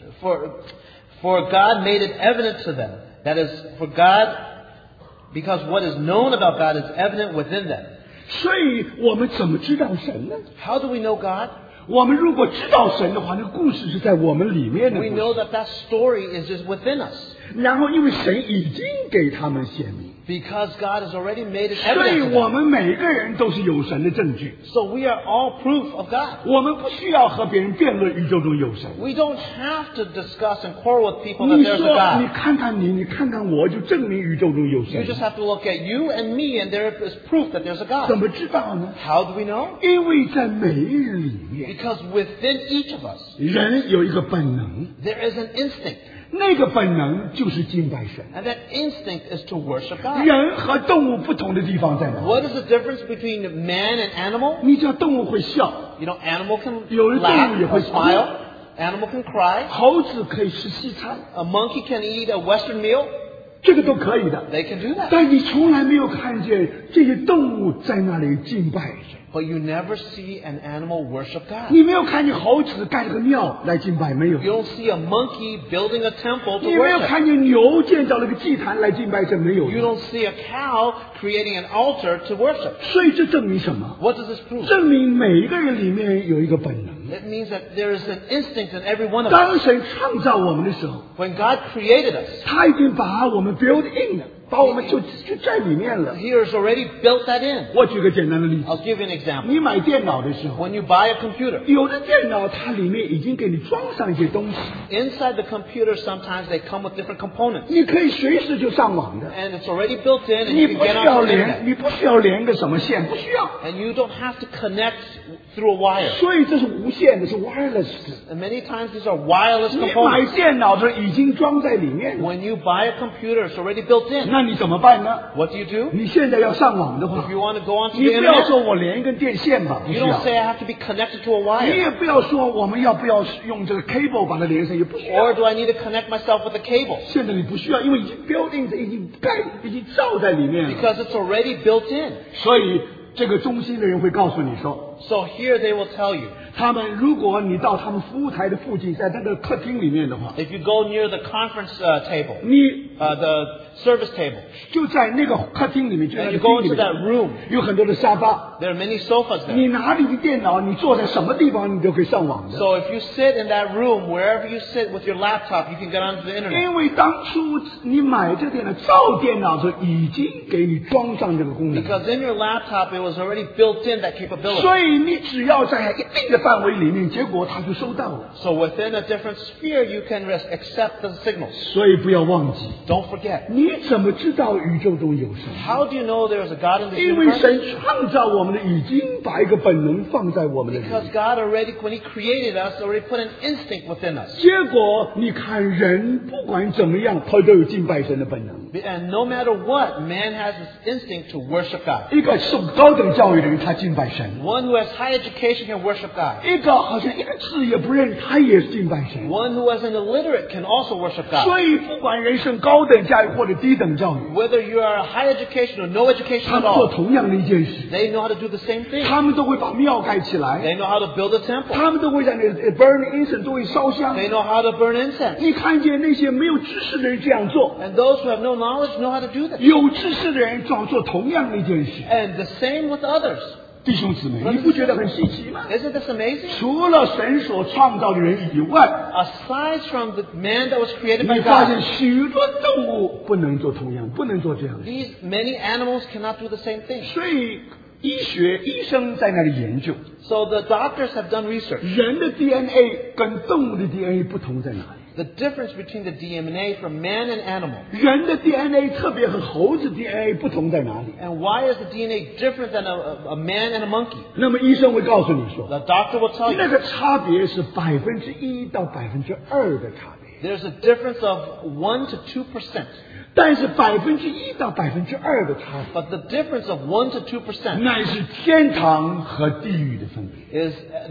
B: For God made it evident to them. That is, for God, because what is known about God is evident within them.
A: 所以我们怎么知道神呢？
B: How do we know God?
A: 我们如果知道神的话，那个故事是在我们里面的
B: We
A: 故
B: know
A: 事。
B: that that story is just within us.
A: 然后，因为神已经给他们显明，
B: Because God has already made it
A: 所以
B: evident to
A: 我
B: them.
A: 们每一个人都是有神的证据。
B: So we are all proof of God.
A: 我们不需要和别人辩论宇宙中有神。
B: We don't have to discuss and quarrel with people that
A: 你
B: there's
A: 说
B: a
A: 你
B: God.
A: 看看你，你看看我，就证明宇宙中有
B: You
A: 神。
B: just have to look at you and me and there is proof that there's a
A: 怎
B: God.
A: 么知道呢？
B: How do we know?
A: 因为在每一个人里面，
B: Because within each of us,
A: 人有一个本能，
B: there is an instinct.
A: 那个本能就是敬拜神。
B: And that instinct is to worship God.
A: 人和动物不同的地方在哪？
B: What is the difference between man and animal?
A: 你知道动物会笑，
B: You know, animal can
A: 有的动物
B: laugh
A: 也会
B: or smile. Animal can cry.
A: 猴子可以吃西餐，
B: A monkey can eat a Western meal.
A: 这个都可以的。
B: They can do that.
A: 但你从来没有看见这些动物在那里敬拜神，
B: But you never see an animal worship God.
A: 你没有看见猴子盖了个庙来敬拜，没有。
B: You don't see a monkey building a temple to
A: 你没有
B: worship.
A: 看见牛建造了个祭坛来敬拜神，没有。
B: You don't see a cow creating an altar to worship.
A: 所以这证明什么？
B: What does this prove?
A: 证明每一个人里面有一个本能。
B: It means that there is an instinct in every one of us.
A: 当神创造我们的时候，
B: When God created us,
A: 他已经把我们 build in 了，把我们就在里面了。
B: He has already built that in.
A: 我举个简单的例子，
B: I'll give you an example.
A: 你买电脑的时候，
B: When you buy a computer,
A: 有的电脑它里面已经给你装上一些东西，
B: inside the computer sometimes they come with different components.
A: 你可以随时就上网的。
B: And it's already built in and
A: 你
B: you
A: 不
B: can
A: 需
B: get
A: 要
B: onto the
A: 连，
B: internet.
A: 你不需要连个什么线，不需要。
B: And you don't have to connect through a wire.
A: 所以这是无线的，是 wireless 的。
B: And many times these are wireless
A: 你买
B: components.
A: 电脑的时候已经装在里面了，
B: When you buy a computer, it's already built in.
A: 那你怎么办呢？
B: What do you do?
A: 你现在要上网的话
B: If，you want to go onto
A: 你
B: the
A: 不要
B: internet,
A: 说我连一根电线吧，不需
B: you
A: 要
B: don't。say I have to be connected to a
A: 你
B: wire.
A: 也不要说我们要不要用这个 cable 把它连上，也不需要。
B: Or do I need to connect myself with a cable?
A: 现在你不需要，因为已经 building 已经已经罩在里面了。
B: Because it's already built in.
A: 所以这个中心的人会告诉你说，
B: So here they will tell you,
A: 他们如果你到他们服务台的附近，在那个客厅里面的话，
B: if you go near the conference table,
A: 你
B: the service table,
A: 就在那个客厅里面，就在
B: and
A: 那
B: you
A: 个
B: go
A: 厅里
B: into that
A: 面，
B: room,
A: 有很多的沙发。
B: there are many sofas there.
A: 你拿你的电脑，你坐在什么地方，你都可以上网的。
B: So if you sit in that room, wherever you sit with your laptop, you can get onto the internet.
A: 因为当初你买这个电脑造电脑的时候，已经给你装上这个功能，
B: Because in your laptop, it was already built in that capability.
A: 所以你只要在一定的范围里面，结果它就收到了。
B: So within a different sphere, you can accept the signals.
A: 所以不要忘记，
B: Don't forget.
A: 你怎么知道宇宙中有神？
B: How do you know there is a God in this
A: 因为
B: universe?
A: 神创造我们的，已经把一个本能放在我们的里
B: Because
A: 面。
B: God already, when He created us, already put an instinct within us.
A: 结果你看人不管怎么样，他都有敬拜神的本能。
B: And no matter what, man has this instinct to worship God.
A: 一个受高等教育的人，他敬拜神；
B: One who has high education can worship God.
A: 一个好像一个字也不认，他也是敬拜神。
B: One who is an illiterate can also worship God.
A: 所以不管人生高等教育或者低等教育，
B: Whether you are high education or no education
A: 他
B: at
A: 们做
B: all,
A: 同样的一件事，
B: they know how to do the same thing.
A: 他们都会把庙盖起来，
B: They know how to build a temple.
A: 他们都会在那 burn incense 都会烧香。
B: They know how to burn incense.
A: 你看见那些没有知识的人这样做，
B: And those who have no knowledge know how to do this.
A: 有知识的人照做同样的一件事。
B: And the same with others.
A: 弟兄姊妹，你不觉得很稀奇吗？
B: Isn't this amazing?
A: 除了神所创造的人以外，
B: Aside from the man that was created by
A: 你发现
B: God,
A: 许多动物不能做同样，不能做这样的事。
B: these many animals cannot do the same thing.
A: 所以医生在那里研究，
B: So the doctors have done research.
A: 人的 DNA 跟动物的 DNA 不同在哪里？
B: The difference between the DNA from man and animal.
A: 人的 DNA 特别和猴子 DNA 不同在哪里？
B: And why is the DNA different than a man and a monkey?
A: 那么医生会告诉你说，
B: The doctor will tell
A: 那
B: you
A: 个差别是1%到2%的差别，
B: there's a difference of 1 to 2%.
A: 但是1%到2%的差
B: But the difference of 1 to 2%
A: 别，乃是天堂和地狱的分别。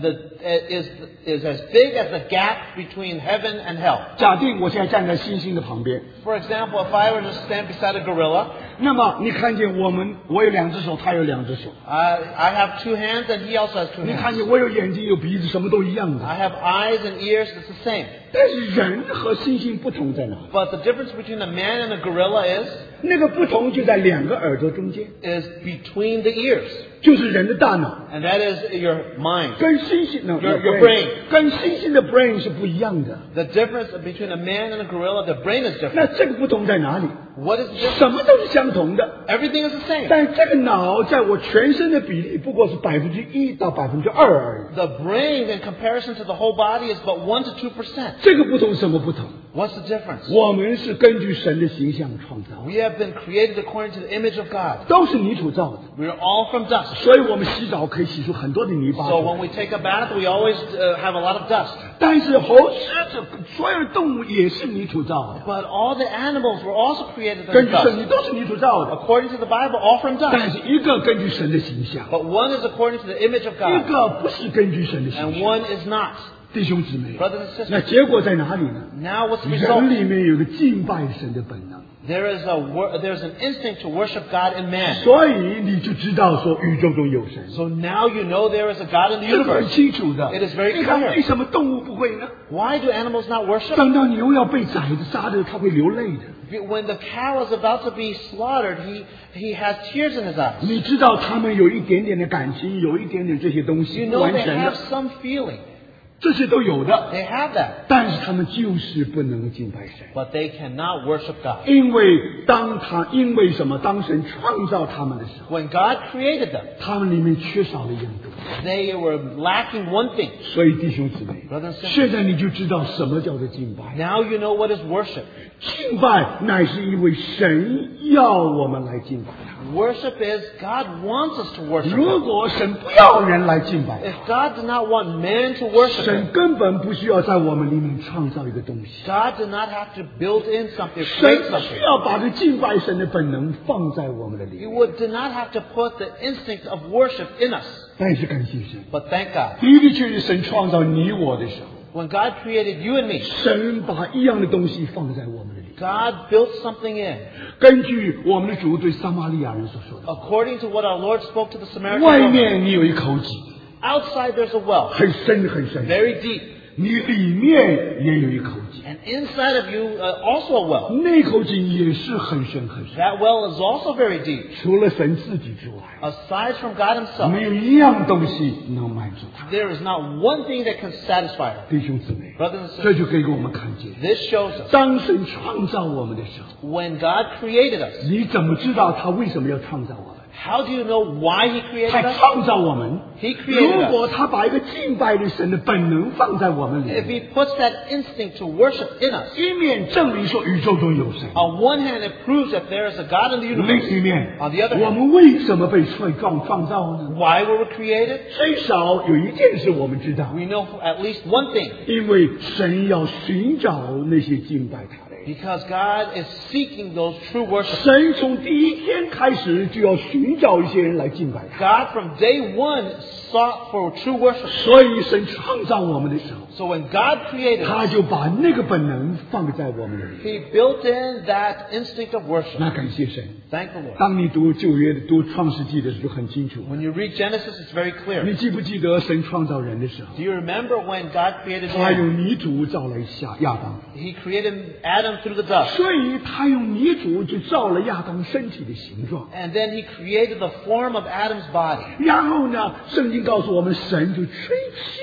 B: is as big as the gap between heaven and hell.
A: 假定我现在站在猩猩的旁边，
B: For example, if I were to stand beside a gorilla,
A: 那么你看见我有2只手，他有2只手，
B: I have 2 hands and he also has 2
A: 你
B: hands.
A: 看见我有眼睛有鼻子，什么都一样的。
B: I have eyes and ears, it's the same.
A: 但是人和猩猩不同在哪里？
B: But the difference between a man and a gorilla is
A: 那个不同就在2个耳朵中间，
B: between the ears.
A: 就是人的大脑
B: And that is your mind.
A: 跟猩猩的
B: Your brain
A: 跟猩猩的 brain 是不一样的。
B: The difference between a man and a gorilla, the brain is
A: 那
B: different.
A: 这个不同在哪里？
B: What is the difference?
A: 什么都是相同的，
B: Everything is the same.
A: 但这个脑在我全身的比例不过是1%到2%而已。
B: The brain, in comparison to the whole body, is but 1 to 2%.
A: 这个不同什么不同？
B: What's the difference?
A: 我们是根据神的形象创造，
B: We have been created according to the image of God.
A: 都是泥土造的，
B: We are all from dust.
A: 所以我们洗澡可以洗出很多的泥巴
B: So
A: 出来。
B: when we take a bath, we always have a lot of dust.
A: 但是猴、狮子，所有的动物也是泥土造的，
B: But all the animals were also created
A: 根
B: from
A: 据圣
B: dust.
A: 经都是泥土造的。
B: According to the Bible, all from
A: 但
B: dust.
A: 是一个根据神的形象，
B: But one is according to the image of
A: 一
B: God,
A: 个不是根据神的形
B: and
A: 象。
B: one is not.
A: 弟兄姊妹，
B: Brothers and
A: 那
B: sisters,
A: 结果在哪里呢？
B: now what's the
A: 人
B: result?
A: 里面有个敬拜神的本能，
B: There's an instinct to worship God in man.
A: 所以你就知道说宇宙中有神，
B: So now you know there is a God in the
A: 这个很
B: universe.
A: 清楚的。
B: It is very
A: 你看
B: clear.
A: 为什么动物不会呢？
B: Why do animals not worship?
A: 等到牛要被宰的杀的，它会流泪的。
B: When the cow is about to be slaughtered, he has tears in his eyes.
A: 你知道他们有一点点的感情，有一点点这些东
B: You
A: 西，不
B: know
A: 完
B: they
A: 全
B: have
A: 的，
B: some feeling.
A: 这些都有的。
B: They have that.
A: 但是他们就是不能敬拜神，
B: But they cannot worship God.
A: 因为什么？当神创造他们的时候，
B: When God created them,
A: 他们里面缺少了一样东西。
B: they were lacking one thing.
A: 所以弟兄姊妹，
B: Brothers and sisters,
A: 现在你就知道什么叫做敬拜。
B: now you know what is worship.
A: 敬拜乃是因为神要我们来敬拜他。
B: Worship is God wants us to worship
A: 如
B: Him.
A: 果神不要人来敬拜
B: If
A: 他，
B: God did not want man to worship
A: 神
B: Him,
A: 根本不需要在我们里面创造一个东西。
B: God did not have to build in something,
A: 神
B: create
A: 不需
B: something.
A: 要把这敬拜神的本能放在我们的里
B: He
A: 面。
B: did not have to put the instinct of worship in us.
A: 但是感谢神，
B: But thank God.
A: 的的确确神创造你我的时候，
B: When God created you and me,
A: 神把一样的东西放在我们的里面。
B: God built something in.
A: 根据我们的主对撒玛利亚人所说的，
B: According to what our Lord spoke to the Samaritan
A: 外
B: woman,
A: 面你有一口井，
B: outside there's a well,
A: 很深很深，
B: very deep.
A: 你里面也有一口井，
B: And inside of you, also a well.
A: 那口井也是很深很深。
B: That well is also very deep.
A: 除了神自己之外，
B: Aside from God Himself,
A: 没有一样东西能满足他。
B: there is not one thing that can satisfy Him.
A: 弟兄姊妹，
B: Brothers and
A: 这
B: sisters,
A: 就可以给我们看见，
B: this shows us
A: 当神创造我们的时候，
B: when God created us.
A: 你怎么知道他为什么要创造我们？
B: How do you know why He
A: 他
B: created us?
A: 创造我们，
B: He created
A: 如
B: us.
A: 果他把一个敬拜的神的本能放在我们里
B: If
A: 面，
B: He puts that instinct to worship in us,
A: 一面证明说宇宙中有神，
B: on one hand it proves that there is a God in the
A: 另
B: universe.
A: 一面
B: On the other
A: 我
B: hand,
A: 们为什么被创造呢？
B: why were we created?
A: 最少有一件事我们知道，
B: We know at least one thing.
A: 因为神要寻找那些敬拜他的人。
B: Because God is seeking those true worshipers.
A: 神从第一天开始就要寻找一些人来敬拜他，
B: God from day one sought for true worshipers.
A: 所以神创造我们的时候，
B: So when God created
A: 他
B: us,
A: 就把那个本能放在我们的里面。
B: He built in that instinct of worship.
A: 那感谢神。
B: Thank the Lord.
A: 当你读旧约、读创世纪的时候，很清楚。
B: When you read Genesis, it's very
A: 你
B: clear.
A: 记不记得神创造人的时候，
B: Do you remember when God created
A: 他
B: man?
A: 用泥土造了亚当，
B: He created Adam through the dust.
A: 所以他用泥土就造了亚当身体的形状。
B: And then He created the form of Adam's body.
A: 然后呢，圣经告诉我们，神就吹气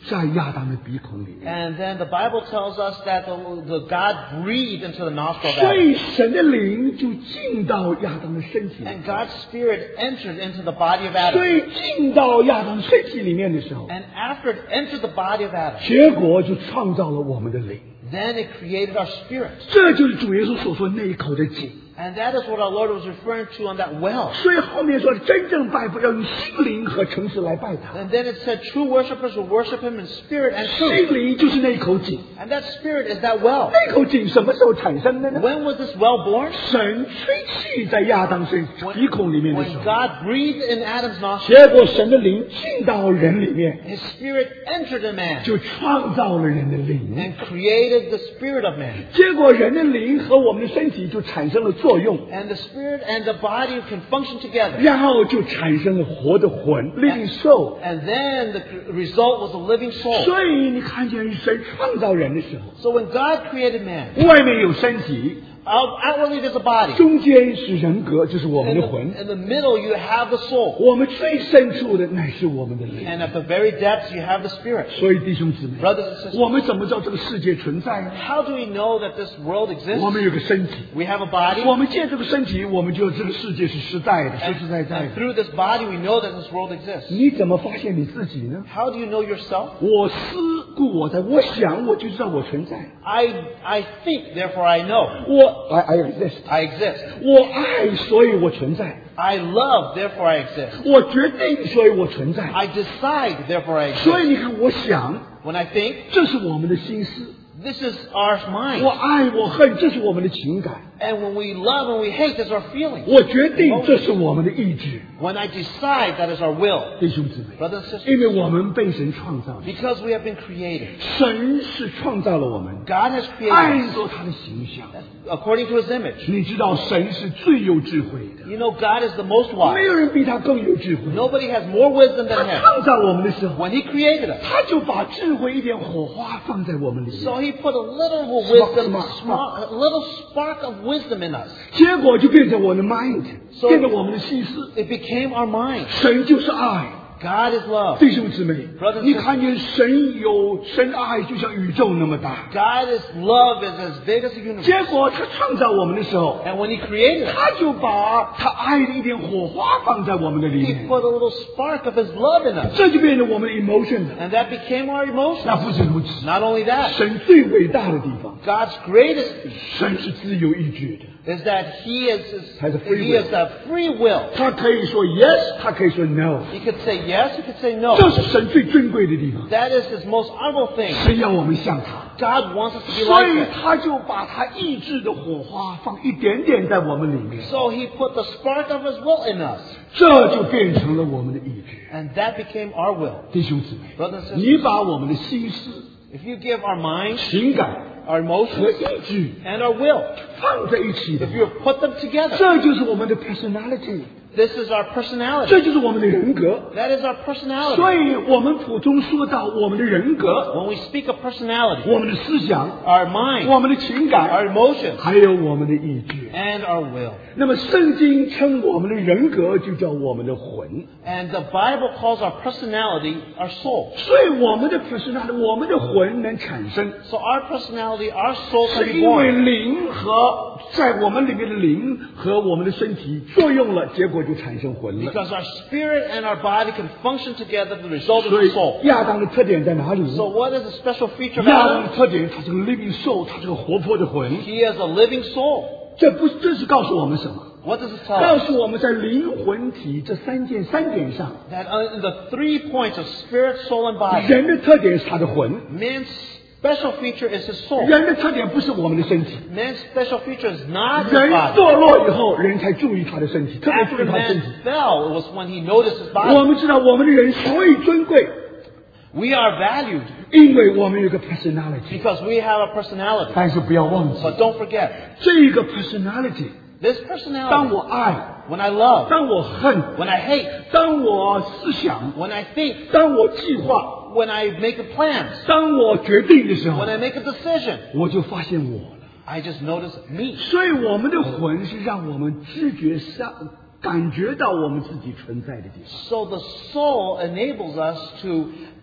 C: 在亚当的鼻孔里面。
B: And then the Bible tells us that the God breathed into the nostril of
C: 所
B: Adam.
C: 以神的灵就进到亚当的身体里
B: And God's Spirit entered into the body of
C: 所
B: Adam.
C: 以进到亚当身体里面的时候，
B: And after it entered the body of Adam,
C: 结果就创造了我们的灵。
B: then it created our spirit.
C: 这就是主耶稣所说那一口的井。
B: And that is what our Lord was referring to on that well.
C: 所以后面说，真正拜父要用心灵和诚实来拜他。
B: And then it said true worshippers will worship Him in spirit and
C: 心
B: truth.
C: 灵就是那一口井。
B: And that spirit is that well.
C: 那口井什么时候产生的呢？
B: When was this well born?
C: 神吹气在亚当身鼻孔里面的时
B: When
C: 候，
B: God breathed in Adam's nostrils,
C: 结果神的灵进到人里面，
B: His spirit entered in man
C: 就创造了人的灵。
B: and created the spirit of man.
C: 结果人的灵和我们的身体就产生了作用，
B: And the spirit and the body can function together.
C: 然后就产生了活的魂 （living soul）。
B: And then the result was a living soul.
C: 所以你看见神创造人的时候，
B: So when God created man,
C: 外面有身体，
B: outwardly there's a body.
C: 中间是人格，就是我们
B: In
C: 的魂。
B: the middle you have the soul.
C: 我们最深处的乃是我们的灵。
B: And at the very depths you have the spirit.
C: 所以弟兄姊妹，
B: Brothers and sisters,
C: 我们怎么知道这个世界存在呢？
B: how do we know that this world
C: 我
B: exists?
C: 们有个身体，
B: We have a body.
C: 我们借这个身体，我们就这个世界是实在的，实实在在
B: And
C: 的。
B: through this body we know that this world exists.
C: 你怎么发现你自己呢？
B: How do you know yourself?
C: 我思故我在，我想我就知道我存在。
B: I think, therefore I know.
C: I exist。
B: I exist.
C: 我爱，所以我存在。
B: I love, therefore I exist.
C: 我决定，所以我存在。
B: I decide, therefore I
C: 所
B: exist.
C: 以你看，我想，
B: When I think,
C: 这是我们的心思；
B: this is our
C: 我
B: mind.
C: 爱，我恨，这是我们的情感；
B: And when we love and we hate, that's our feeling.
C: 我决定，这是我们的意志。
B: When I decide, that is our will.
C: 弟兄姊妹，
B: Brothers and
C: 因
B: sisters,
C: 为我们被神创造的，
B: because we have been created.
C: 神是创造了我们，
B: God has created
C: 按
B: us
C: 照他的形象。
B: according to His image.
C: 你知道，神是最有智慧的，
B: You know, God is the most
C: 没
B: wise.
C: 有人比他更有智慧。
B: Nobody has more wisdom
C: 他
B: than Him.
C: 创造我们的时候，
B: When He created us,
C: 他就把智慧一点火花放在我们里面，
B: so He put a little wisdom,
C: Spark.
B: a little spark of wisdom in us.
C: 结果就变成我的 mind，
B: So-
C: 变成我们的心思。
B: It became our mind.
C: 神就是爱，
B: God is love.
C: 弟兄姊妹
B: Brothers and，
C: 你看见神爱就像宇宙那么大。
B: God is love is as big as the universe.
C: 结果他创造我们的时候，
B: And when He created us,
C: 他就把他爱的一点火花放在我们的里
B: He
C: 面，
B: put a little spark of His love in us.
C: 这就变成我们的 emotion 了。
B: And that became our
C: 那
B: emotion.
C: 不止如此，
B: Not only that,
C: 神最伟大的地方，
B: God's greatest feat
C: 神是自由意志的。
B: is that He
C: Has a free
B: He
C: will.
B: is a free will.
C: 他可以说 yes，他可以说 no，
B: He could say yes, He could say no.
C: 这是神最珍贵的地方。
B: That is His most honorable thing.
C: 神要我们像他，
B: God wants us to be
C: 所
B: like
C: 以
B: Him.
C: 他就把他意志的火花放一点点在我们里面，
B: So He put the spark of His will in us.
C: 这就变成了我们的意志。
B: And that became our will.
C: 弟兄姊妹，
B: Brothers and
C: 你
B: sisters,
C: 把我们的心思、
B: if you give our mind,
C: 情感
B: our
C: 和
B: emotions,
C: 意志
B: and our will,
C: 放在一起的
B: if，you put them together,
C: 这就是我们的 personality，
B: this is our personality.
C: 这就是我们的人格。
B: That is our personality.
C: 所以我们普通说到我们的人格、
B: When we speak of personality,
C: 我们的思想、
B: our mind,
C: 我们的情
B: our
C: 感，
B: emotions,
C: 还有我们的意志。
B: and our will.
C: 那么圣经称我们的人格就叫我们的魂。
B: And the Bible calls our personality our soul.
C: 所以我们的 personality， 我们的魂能产生，
B: So our personality, our soul can
C: 是
B: be
C: 因为
B: born.
C: 灵和在我们里面的灵和我们的身体作用了，结果就产生魂了。
B: Because our spirit and our body can function together, the result is
C: 所
B: the
C: 以
B: soul.
C: 亚当的特点在哪里呢？
B: So what is the special feature of
C: 亚当的
B: Adam?
C: 特点，他是个 living soul，他是个活泼的魂。
B: He is a living soul.
C: 这是告诉我们什么？
B: What does it tell
C: 告
B: us?
C: 诉我们在灵魂体这三点上，
B: That in the 3 points of spirit, soul, and body,
C: 人的特点是他的魂，
B: man's special feature is his soul.
C: 人的特点不是我们的身体。
B: Man's special feature is not his
C: 人
B: body.
C: 堕落以后，人才注意他的身体，特别注
B: After
C: 意他的身
B: man
C: 体。
B: fell, it was when he noticed his
C: 我
B: body.
C: 们知道我们的人所以尊贵，
B: We are valued
C: 因为我们有一个 personality。
B: because we have a personality.
C: 但是不要忘记，
B: But don't forget,
C: 这一个 personality，
B: this
C: 当
B: personality,
C: 我爱，
B: when I love,
C: 当我恨，
B: when I hate,
C: 当我思想，
B: when I think,
C: 当我计划，
B: when I make the plans,
C: 当我决定的时候
B: when，I make a decision,
C: 我就发现我了。
B: I just notice me.
C: 所以我们的魂是让我们知觉上感觉到我们自己存在的地方。
B: So the soul enables us to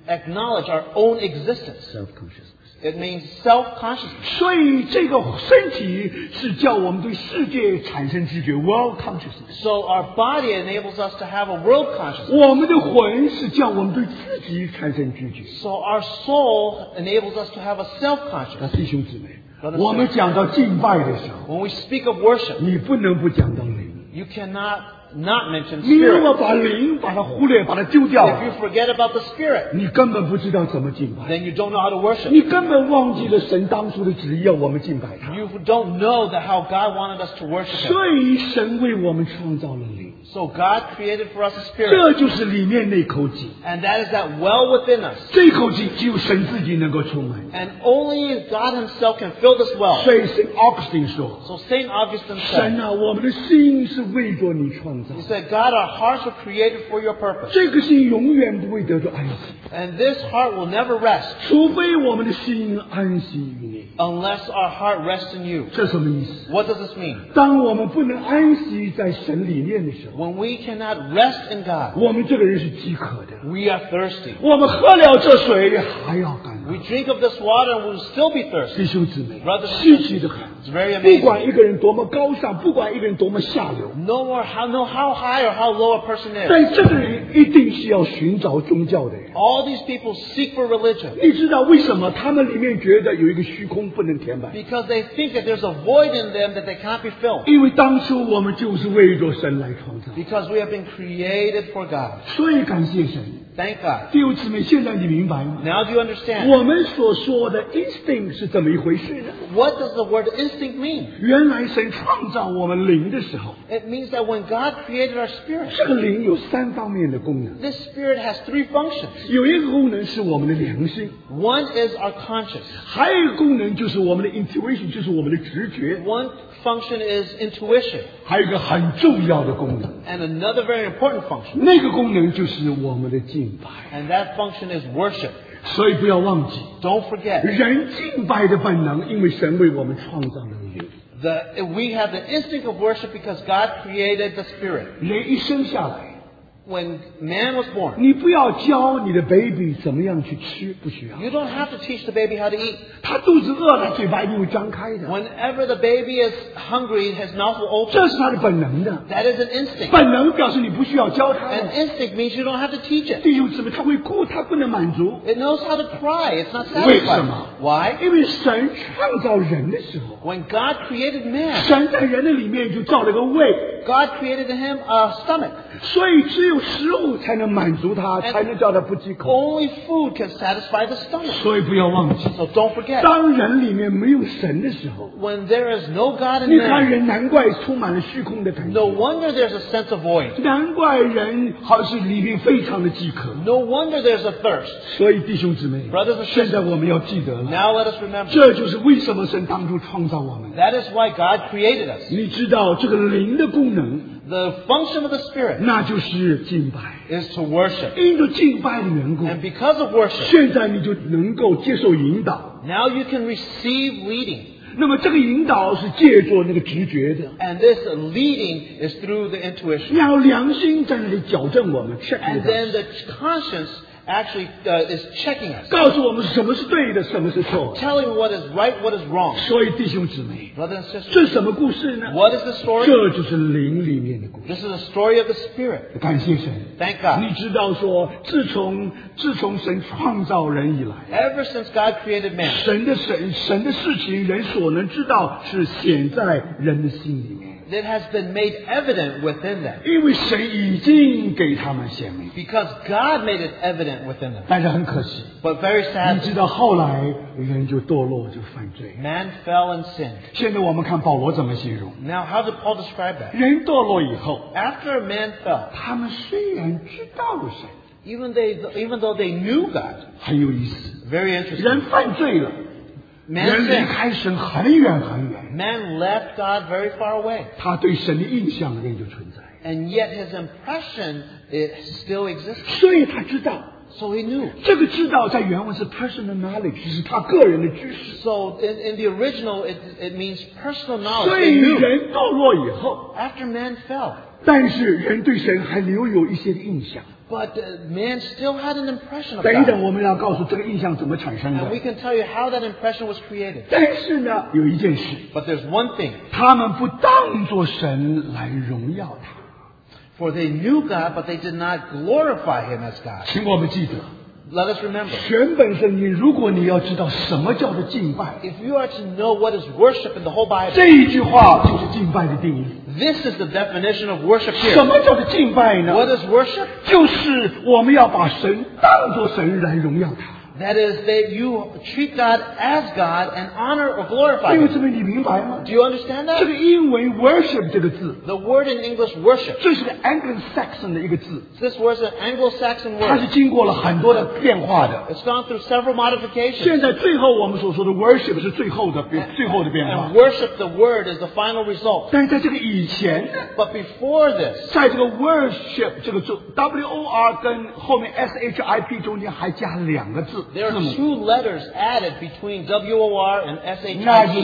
B: acknowledge our own existence.
C: self-consciousness.
B: It means self-consciousness.
C: 所以这个身体是叫我们对世界产生知觉 ，world consciousness。
B: So our body enables us to have a world consciousness.
C: 我们的魂是叫我们对自己产生知觉。
B: So our soul enables us to have a
C: 那
B: self-consciousness.
C: 弟兄姊妹，我们讲到敬拜的时候，
B: When we speak of worship,
C: 你不能不讲到灵。
B: you cannot not mention
C: 你如果
B: spirit.
C: 把灵把它忽略，把它丢掉
B: If you
C: 了，
B: forget about the spirit,
C: 你根本不知道怎么敬拜，
B: then you don't know how to worship.
C: 你根本忘记了神当初的旨意，要我们敬拜他。
B: You don't know that how God wanted us to worship Him.
C: 所以神为我们创造了灵，
B: So God created for us a spirit.
C: 这就是里面那口井。
B: And that is that well within us.
C: 这口井只有神自己能够充满。
B: And only God Himself can fill this well.
C: 所以圣奥古斯丁说
B: So St. Augustine：“
C: 神
B: said,
C: 啊，我们的心是为着你创造
B: He，said, God, our hearts were created for your purpose.
C: 这个心永远不会得到安息，
B: And this heart will never rest
C: 除非我们的心安息于你。
B: unless our heart rests in you.
C: 这什么意思？
B: What does this mean?
C: 当我们不能安息在神里面的时候，
B: When we cannot rest in God,
C: 我们这个人是饥渴的。
B: we are thirsty.
C: 我们喝了这水还要干
B: We drink of this water and we will still be thirsty.
C: 弟兄姊妹
B: Brothers and，
C: 稀奇的很。
B: It's very
C: 不管
B: amazing.
C: 一个人多么高尚，不管一个人多么下流，
B: No how high or how low a person is.
C: 但这个人一定是要寻找宗教的人。
B: All these people seek for religion
C: 你知道为什么他们里面觉得有一个虚空不能填满？
B: because they think that there's a void in them that they can't be filled.
C: 因为当初我们就是为着神来创造，
B: Because we have been created for God.
C: 所以感谢神。
B: Thank God.
C: 弟兄姊妹，现在你明白吗？
B: Now do you understand?
C: 我们所说的 instinct 是怎么一回事呢？
B: What does the word instinct mean?
C: 原来神创造我们灵的时候，
B: It means that when God created our spirit,
C: 这个灵有3方面的功能。
B: this spirit has 3 functions.
C: 有一个功能是我们的良心，
B: One is our conscience.
C: 还有一个功能就是我们的 intuition， 就是我们的直觉。
B: One function is intuition.
C: 还有一个很重要的功能，
B: And another very important function.
C: 那个功能就是我们的敬拜。
B: And that function is worship.
C: 所以不要忘记，
B: Don't forget.
C: 人敬拜的本能，因为神为我们创造了灵。
B: We have the instinct of worship because God created the spirit.
C: 人一生下来，
B: When man was born,
C: 你不要教你的 baby 怎么样去吃，不需要。
B: you don't have to teach the baby how to eat.
C: 他肚子饿了，嘴巴一定会张开的，
B: Whenever the baby is hungry, his mouth will open.
C: 这是他的本能的。
B: That is an instinct.
C: 本能表示你不需要教他
B: An
C: 的。
B: instinct means you don't have to teach it.
C: 弟兄姊妹，他会哭，他不能满足。
B: It knows how to cry. It's not
C: 为什
B: satisfied.
C: 么？
B: Why?
C: 因为神创造人的时候，
B: When God created man,
C: 神在人的里面就造了个胃，
B: God created in him a stomach.
C: 所以只有食物才能满足他，才能叫他不饥口。
B: Only food can satisfy the stomach.
C: 所以不要忘记，
B: So don't forget,
C: 当人里面没有神的时候，
B: when there is no God in
C: 你看
B: man,
C: 人难怪充满了虚空的感
B: no
C: 觉，
B: wonder there's a sense of void.
C: 难怪人好像里面非常的饥渴。
B: No wonder there's a thirst.
C: 所以弟兄姊妹
B: Brothers and sisters
C: 现在我们要记得了，
B: Now let us remember.
C: 这就是为什么神当初创造我们。
B: That is why God created us.
C: 你知道这个灵的功能，
B: The function of the Spirit
C: 那就是敬拜。
B: is to worship.
C: 因着敬拜的缘故，
B: And because of worship,
C: 现在你就能够接受引导。
B: now you can receive leading.
C: 那么这个引导是借助那个直觉的，
B: And this leading is through the intuition.
C: 然后良心在那里矫正我们 check
B: And
C: it
B: then
C: out
B: the conscience actually is checking us,
C: 告诉我们什么是对的，什么是错。
B: telling what is right, what is wrong.
C: 所以弟兄姊妹，
B: Brothers and sisters,
C: 这是什么故事呢？
B: what is the story?
C: 这就是灵里面的故事。
B: This is the story of the Spirit.
C: 感谢神，
B: Thank God.
C: 你知道说，自从神创造人以来，
B: Ever since God created man,
C: 神的事情，人所能知道是显在人的心里面，
B: it has been made evident within them.
C: 因为神已经给他们显明。
B: Because God made it evident within them.
C: 但是很可惜，
B: But very
C: 你知
B: sadly,
C: 道后来人就堕落，就犯罪。
B: man fell and sinned.
C: 现在我们看保罗怎么形容：
B: Now, how did Paul describe that?
C: 人堕落以后，
B: After man fell,
C: 他们虽然知道神，
B: even though they knew God,
C: 很有意思，
B: very interesting.
C: 人犯罪了，
B: Man
C: 人离
B: sinned.
C: 开神很远很远，
B: Man left God very far away.
C: 他对神的印象仍旧存在，
B: And yet his impression it still exists.
C: 所以他知道
B: So he knew.
C: 这个知道在原文是 personal knowledge， 是他个人的知识。
B: So in the original, it means personal
C: 所
B: knowledge.
C: 以
B: They knew.
C: 人堕落以后，
B: After man fell,
C: 但是人对神还留有一些的印象。
B: but man still had an impression of
C: 等一等，
B: God.
C: 我们要告诉这个印象怎么产生
B: And we
C: 的。
B: can tell you how that impression was created.
C: 但是呢，有一件事，
B: But there's one thing.
C: 他们不当作神来荣耀他。
B: For they knew God, but they did not glorify him as God.
C: 请我们记得，
B: Let us remember.
C: 全本圣经，如果你要知道什么叫做敬拜，
B: If you are to know what is worship in the whole Bible,
C: 这一句话就是敬拜的定义。
B: this is the definition of worship
C: 什
B: here.
C: 么叫做敬拜呢？
B: What is worship?
C: 就是我们要把神当作神来荣耀他。
B: That is that you treat God as God and honor or glorify
C: 弟兄
B: him.
C: 姊妹，你明白吗？
B: Do you understand
C: 这
B: that?
C: 个英文 worship 这个字，
B: The word in English, worship.
C: 这是个 Anglo-Saxon 的一个字，
B: This word is an Anglo-Saxon
C: 它是
B: word.
C: 经过了很多的变化的。
B: It's gone through several modifications.
C: 现在最后我们所说的 worship 是最后的变化
B: And，worship, the word, is the final result.
C: 但是在这个以前呢，
B: But before this,
C: 在这个 worship 这个字 W-O-R 跟后面 S-H-I-P 中间还加两个字
B: there
C: 字
B: are
C: 母，
B: two letters added between W-O-R and
C: 那是
B: S-H-I-E.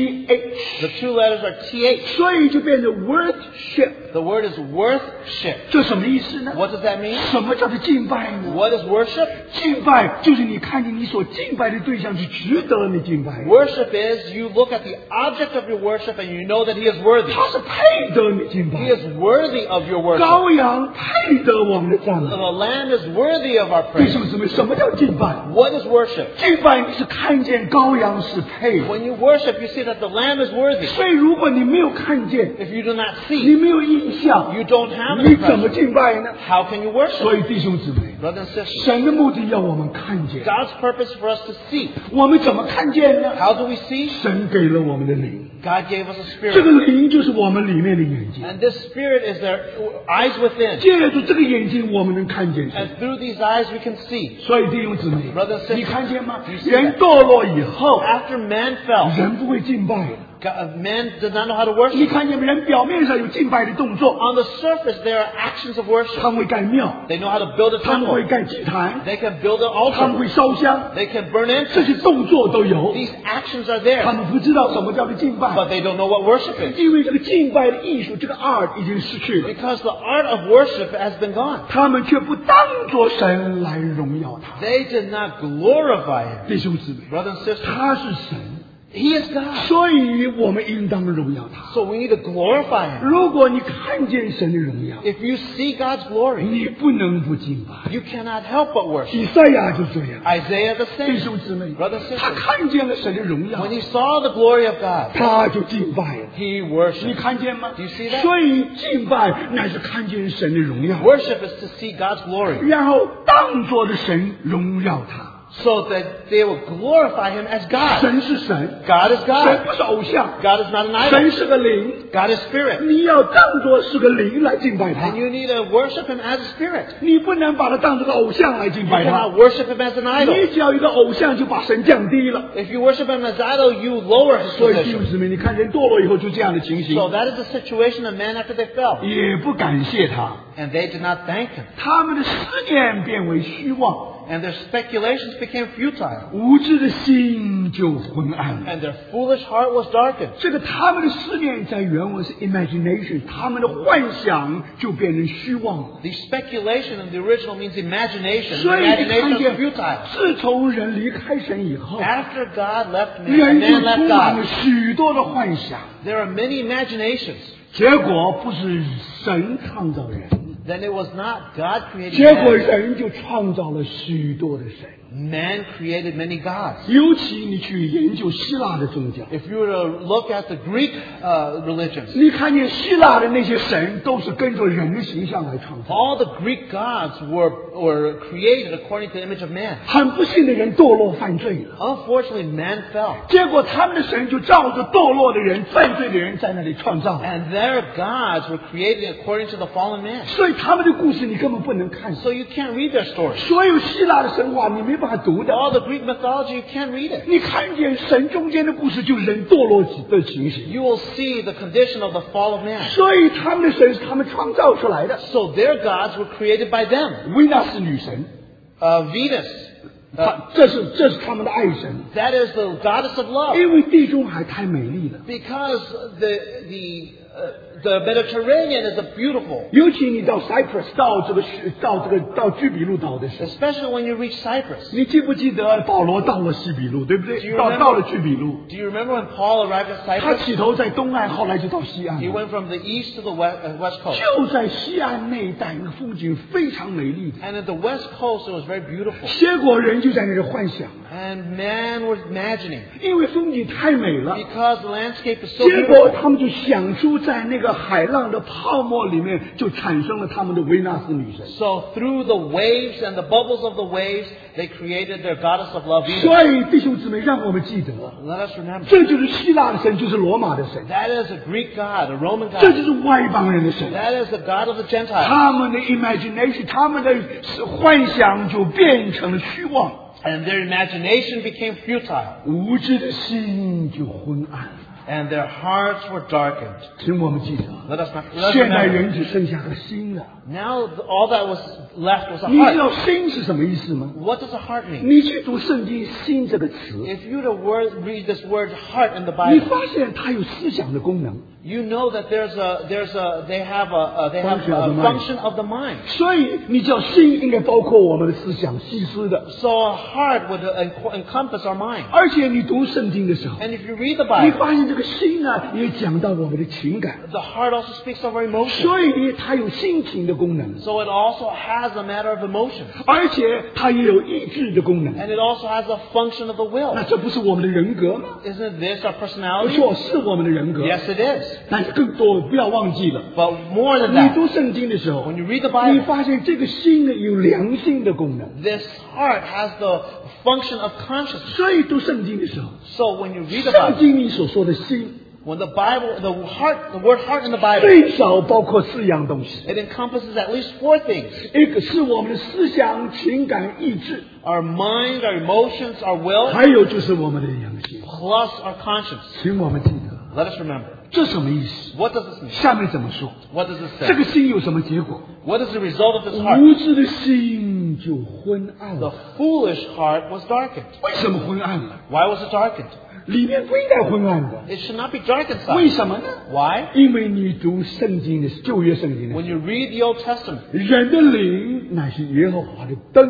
C: T-H，
B: The two letters are T-H.
C: 所以就变成 worship。
B: The word is worship.
C: 这什么意思呢？
B: What does that mean?
C: 什么叫做敬拜呢？
B: What is worship?
C: 敬拜就是你看见你所敬拜的对象是值得你敬拜的，
B: Worship is you look at the object of your worship and you know that he is worthy.
C: 他是配得你敬
B: He
C: 拜。
B: is worthy of your worship.
C: 羔羊配得我们的赞美。
B: The Lamb is worthy of our
C: 弟
B: praise.
C: 兄姊妹，什么叫敬拜？
B: What is worship?
C: 敬拜你是看见羔羊是配的，
B: When you worship, you see that the Lamb is worthy.
C: 所以如果你没有看见，
B: If you do not
C: 你
B: see,
C: 没有印象，
B: you don't have an
C: 你怎么
B: impression.
C: 敬拜呢？
B: How can you worship?
C: 所以弟兄姊妹，
B: Brothers and sisters,
C: 神的目的要我们看见，
B: God's purpose for us to see.
C: 我们怎么看见呢？
B: How do we see?
C: 神给了我们的灵，
B: God gave us a
C: 这个
B: spirit.
C: 灵就是我们里面的眼睛，
B: And this spirit is their eyes within.
C: 借助这个眼睛，我们能看见神。
B: And through these eyes we can see.
C: 所以弟兄姊妹
B: Brothers and sisters，
C: 你看见吗
B: you？see
C: 人
B: that？
C: 堕落以后，
B: After man fell,
C: 人不会敬拜。
B: man did not know how to
C: 你
B: worship.
C: 看见人表面上有敬拜的动作，
B: On the surface, there are actions of worship.
C: 他们会盖庙，
B: They know how to build a
C: 他们会
B: temple.
C: 盖祭坛，
B: They can build an
C: 他们
B: altar.
C: 会烧香，
B: They can burn
C: 这
B: incense.
C: 些动作都有。
B: These actions are
C: 他
B: there,
C: 们不知道什么叫做敬拜，
B: but they don't know what worship is.
C: 因为这个敬拜的艺术，这个 art 已经失去了，
B: Because the art of worship has been gone.
C: 他们却不当作神来荣耀他。
B: They did not glorify him.
C: 弟兄姊妹，
B: Brothers and sisters,
C: 他是神，
B: he is God.
C: 所以我们应当荣耀他。
B: So we need to glorify him.
C: 如果你看见神的荣耀，
B: If you see God's glory,
C: 你不能不敬拜。
B: you cannot help but worship.
C: 以赛亚就这样，
B: Isaiah the
C: 弟
B: same.
C: 兄姊妹，
B: Brothers and
C: 他
B: sisters,
C: 看见了神的荣耀
B: when，he saw the glory of God,
C: 他就敬拜了。
B: he
C: 你
B: worshiped.
C: 看见吗
B: Do you see that？
C: 所以敬拜乃是看见神的荣耀，
B: Worship is to see God's glory,
C: 然后当作的神荣耀他。
B: so that they will glorify him as God.
C: 神是神，
B: God is
C: 神
B: God.
C: 不是偶像，
B: God is not an
C: 神
B: idol.
C: 是个灵，
B: God is spirit.
C: 你要当作是个灵来敬拜他
B: And，you need to worship him as a spirit.
C: 你不能把他当作个偶像来敬
B: You
C: 拜他
B: cannot。worship him as an
C: 你
B: idol.
C: 只要一个偶像，就把神降低了。
B: If you worship him as idol, you lower his
C: 所以弟兄
B: position.
C: 姊妹，你看人堕落以后就这样的情形，
B: So that is the situation of men after they fell.
C: 也不感谢他，
B: And they did not thank him.
C: 他们的思念变为虚妄，
B: And their speculations became futile.
C: 无知的心就昏暗了。
B: And their foolish heart was darkened.
C: 这个他们的思念在原文是 imagination，他们的幻想就变成虚妄了。
B: The speculation in the original means imagination.
C: 所
B: The
C: 以你看
B: imagination
C: 见
B: was futile.
C: 自从人离开神以后，
B: After God left man,
C: 人就
B: man left
C: 充满了
B: God.
C: 许多的幻想，
B: There are many imaginations.
C: 结果不是神创造人，
B: Then it was not God created
C: 结果
B: man.
C: 人就创造了许多的神。
B: Man created many gods.
C: 尤其你去研究希腊的宗教，
B: If you were to look at the Greek religions,
C: 你看见希腊的那些神都是跟着人的形象来创造。
B: all the Greek gods were created according to the image of man.
C: 很不幸的人堕落犯罪了，
B: Unfortunately, man fell.
C: 结果他们的神就照着堕落的人、犯罪的人在那里创造。
B: And their gods were created according to the fallen man.
C: 所以他们的故事你根本不能看。
B: So you can't read their stories.
C: 所有希腊的神话你没办法读的。
B: All the Greek mythology, you can't read it.
C: 你看见神中间的故事，就人堕落的情形。
B: You will see the condition of the fall of man.
C: 所以他们的神是他们创造出来的。
B: So their gods were created by them.
C: 维纳斯女神，
B: Venus.
C: 这是他们的爱神，
B: That is the goddess of love.
C: 因为地中海太美丽了。
B: Because the Mediterranean is a beautiful.
C: 尤其你到 Cyprus 到居比路岛的时候，
B: Especially when you reach Cyprus.
C: 你记不记得保罗到了西比路，对不对
B: Do？you
C: 到了居比路，
B: Do you remember when Paul arrived at
C: 他
B: Cyprus?
C: 起头在东岸，后来就到西岸
B: He
C: 了。
B: went from the east to the west coast.
C: 就在西岸那一带，那个风景非常美丽的。
B: And at the west coast, it was very beautiful.
C: 结果人就在那里幻想，
B: And man was imagining.
C: 因为风景太美了，
B: Because the landscape is so
C: 结果
B: beautiful.
C: 他们就想出在那个海浪的泡沫里面，就产生了他们的维纳斯女神。
B: So through the waves and the bubbles of the waves, they created their goddess of love, Venus.
C: 所以弟兄姊妹，让我们记得，
B: Let us remember.
C: 这就是希腊的神，就是罗马的神，
B: That is a Greek god, a Roman
C: 这
B: god.
C: 就是外邦人的神。
B: That is the god of the Gentiles.
C: 他们的 imagination， 他们的幻想就变成了虚妄，
B: And their imagination became futile.
C: 无知的心就昏暗了。
B: And their hearts were darkened.
C: 请我们记得，
B: Let us not,
C: 现在
B: remember.
C: 人只剩下个心了。
B: Now all that was left was a
C: 你知道
B: heart.
C: 心是什么意思吗？
B: What does a heart mean?
C: 你去读圣经“心”这个词，
B: If you read this word heart in the
C: 你
B: Bible,
C: 发现它有思想的功能，
B: you know that they have
C: Function of
B: a
C: the mind.
B: function of the mind.
C: 所以你知道心应该包括我们的思想、细思的。
B: So a heart would encompass our mind.
C: 而且你读圣经的时候，
B: And if you read the
C: 你
B: Bible,
C: 发现这个心呢，也讲到我们的情感，
B: the heart also speaks of our emotions.
C: 所以它有心情的功能，
B: So it also has a matter of emotions.
C: 而且它也有意志的功能。
B: And it also has a function of the will.
C: 那这不是我们的人格吗？
B: Isn't this our
C: 不
B: personality?
C: 错，是我们的人格。
B: Yes, it is.
C: 但是更多不要忘记了，
B: But more than
C: 你
B: that,
C: 读圣经的时候，
B: when you read the
C: 你
B: Bible,
C: 发现这个心呢有良心的功能。
B: this heart has the function of consciousness.
C: 所以读圣经的时候，
B: So when you read the
C: 圣
B: Bible,
C: 经里所说的心，
B: when the word heart in the Bible,
C: 最少包括4样东西。
B: it encompasses at least 4 things.
C: 一个是我们的思想、情感、意志，
B: Our mind, our emotions, our will,
C: 还有就是我们的良心。
B: plus our conscience.
C: 请我们记得，
B: Let us remember.
C: 这什么意思？
B: What does this mean?
C: 下面怎么说？
B: What does this
C: 这
B: say?
C: 个心有什么结果？
B: What is the result of this heart?
C: 无知的心就昏暗
B: The
C: 了。
B: foolish heart was darkened.
C: 为什么昏暗了？
B: Why was it darkened?
C: 里面不应该昏暗的。
B: It should not be dark
C: 为
B: inside.
C: 什么呢？
B: Why?
C: 因为你读圣经的旧约圣经的
B: When
C: 时候，
B: you read the Old Testament,
C: 人的灵乃是耶和华的灯。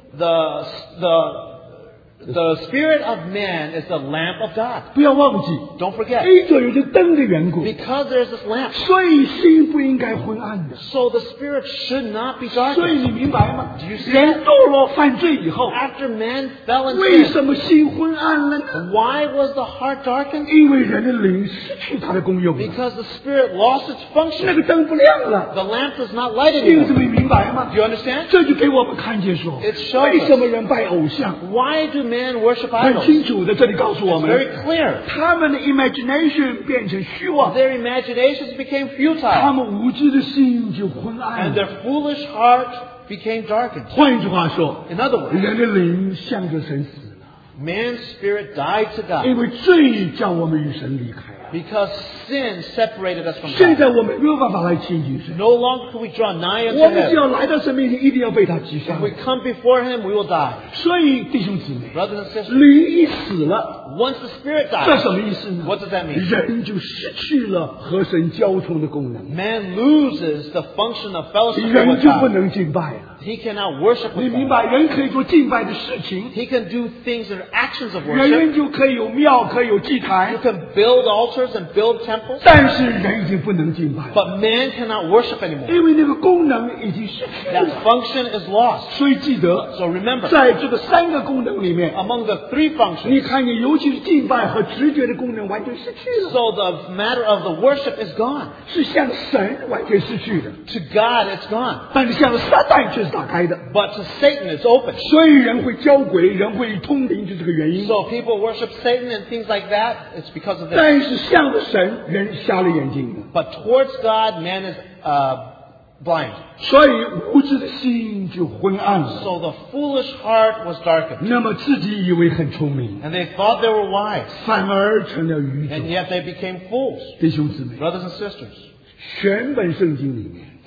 B: the spirit of man is the lamp of God.
C: 不要忘记，
B: Don't forget.
C: 因着有这灯的缘故，
B: Because there's this lamp,
C: 所以心不应该昏暗的。
B: so the spirit should not be
C: 所以
B: darkened.
C: 你明白吗
B: Do you？see
C: 人堕落犯罪以后，
B: After man fell in
C: 为
B: sin,
C: 什么心昏暗了呢？
B: why was the heart darkened?
C: 因为人的灵失去它的功用了，
B: Because the spirit lost its
C: 那
B: function.
C: 个灯不亮了。
B: The lamp does not light
C: 弟兄姊
B: anymore.
C: 妹明白吗
B: Do？you understand?
C: 这就给我们看见说，
B: It shows us.
C: 为什么人拜偶像？
B: Why do men worship
C: 很
B: idols?
C: 清楚的，这里告诉我
B: It's very
C: 们，
B: clear.
C: 他们的 imagination 变成虚妄，
B: Their imaginations became
C: 他
B: futile,
C: 们无知的心就昏暗
B: and
C: 了。
B: their foolish heart became darkened.
C: 换一句话说，
B: In other words,
C: 人的灵向着神死了，
B: man's spirit died to God
C: 因为罪叫我们与神离开了。
B: because sin separated us from
C: 现
B: God.
C: 在我们没有办法来亲近神，
B: No longer can we draw nigh unto
C: 我们只
B: Him.
C: 要来到神面前，一定要被他击杀
B: If。we come before Him, we will die.
C: 所以弟兄姊妹，
B: Brothers and sisters,
C: 灵一死了，
B: once the spirit
C: 这
B: dies,
C: 什么意思呢？
B: what does that mean?
C: 人就失去了和神交通的功能，
B: Man loses the function of fellowship
C: 人
B: with
C: 就不
B: God.
C: 能敬拜了。
B: He cannot worship
C: 你
B: with
C: 明
B: God.
C: 白，人可以做敬拜的事情，
B: He can do things that are actions of
C: 人
B: worship.
C: 人就可以有庙，可以有祭
B: You
C: 坛，
B: can build altars and build temples,
C: 但是人已经不能敬拜了，
B: but man cannot worship anymore.
C: 因为那个功能已经失去
B: That
C: 了。
B: function is lost.
C: 所以记得，
B: So remember,
C: 在这个3个功能里面，
B: among the 3
C: 你
B: functions,
C: 看见，尤其是敬拜和直觉的功能完全失去了，
B: so the matter of the worship is gone.
C: 是向神完全失去的，
B: To God, it's gone.
C: 但是向撒旦却是打开的。
B: But to Satan, it's open.
C: 所以人会交鬼，人会通灵，就这个原因。
B: So people worship Satan and things like that. It's because of this.
C: 但是向着神，人瞎了眼睛的。
B: But towards God, man is blind.
C: 所以无知的心就昏暗了。
B: So the foolish heart was darkened.
C: 那么自己以为很聪明，
B: And they thought they were wise.
C: 反而成了愚
B: And
C: 拙。
B: yet they became fools.
C: 弟兄姊妹，
B: Brothers and sisters,
C: 全本圣经里面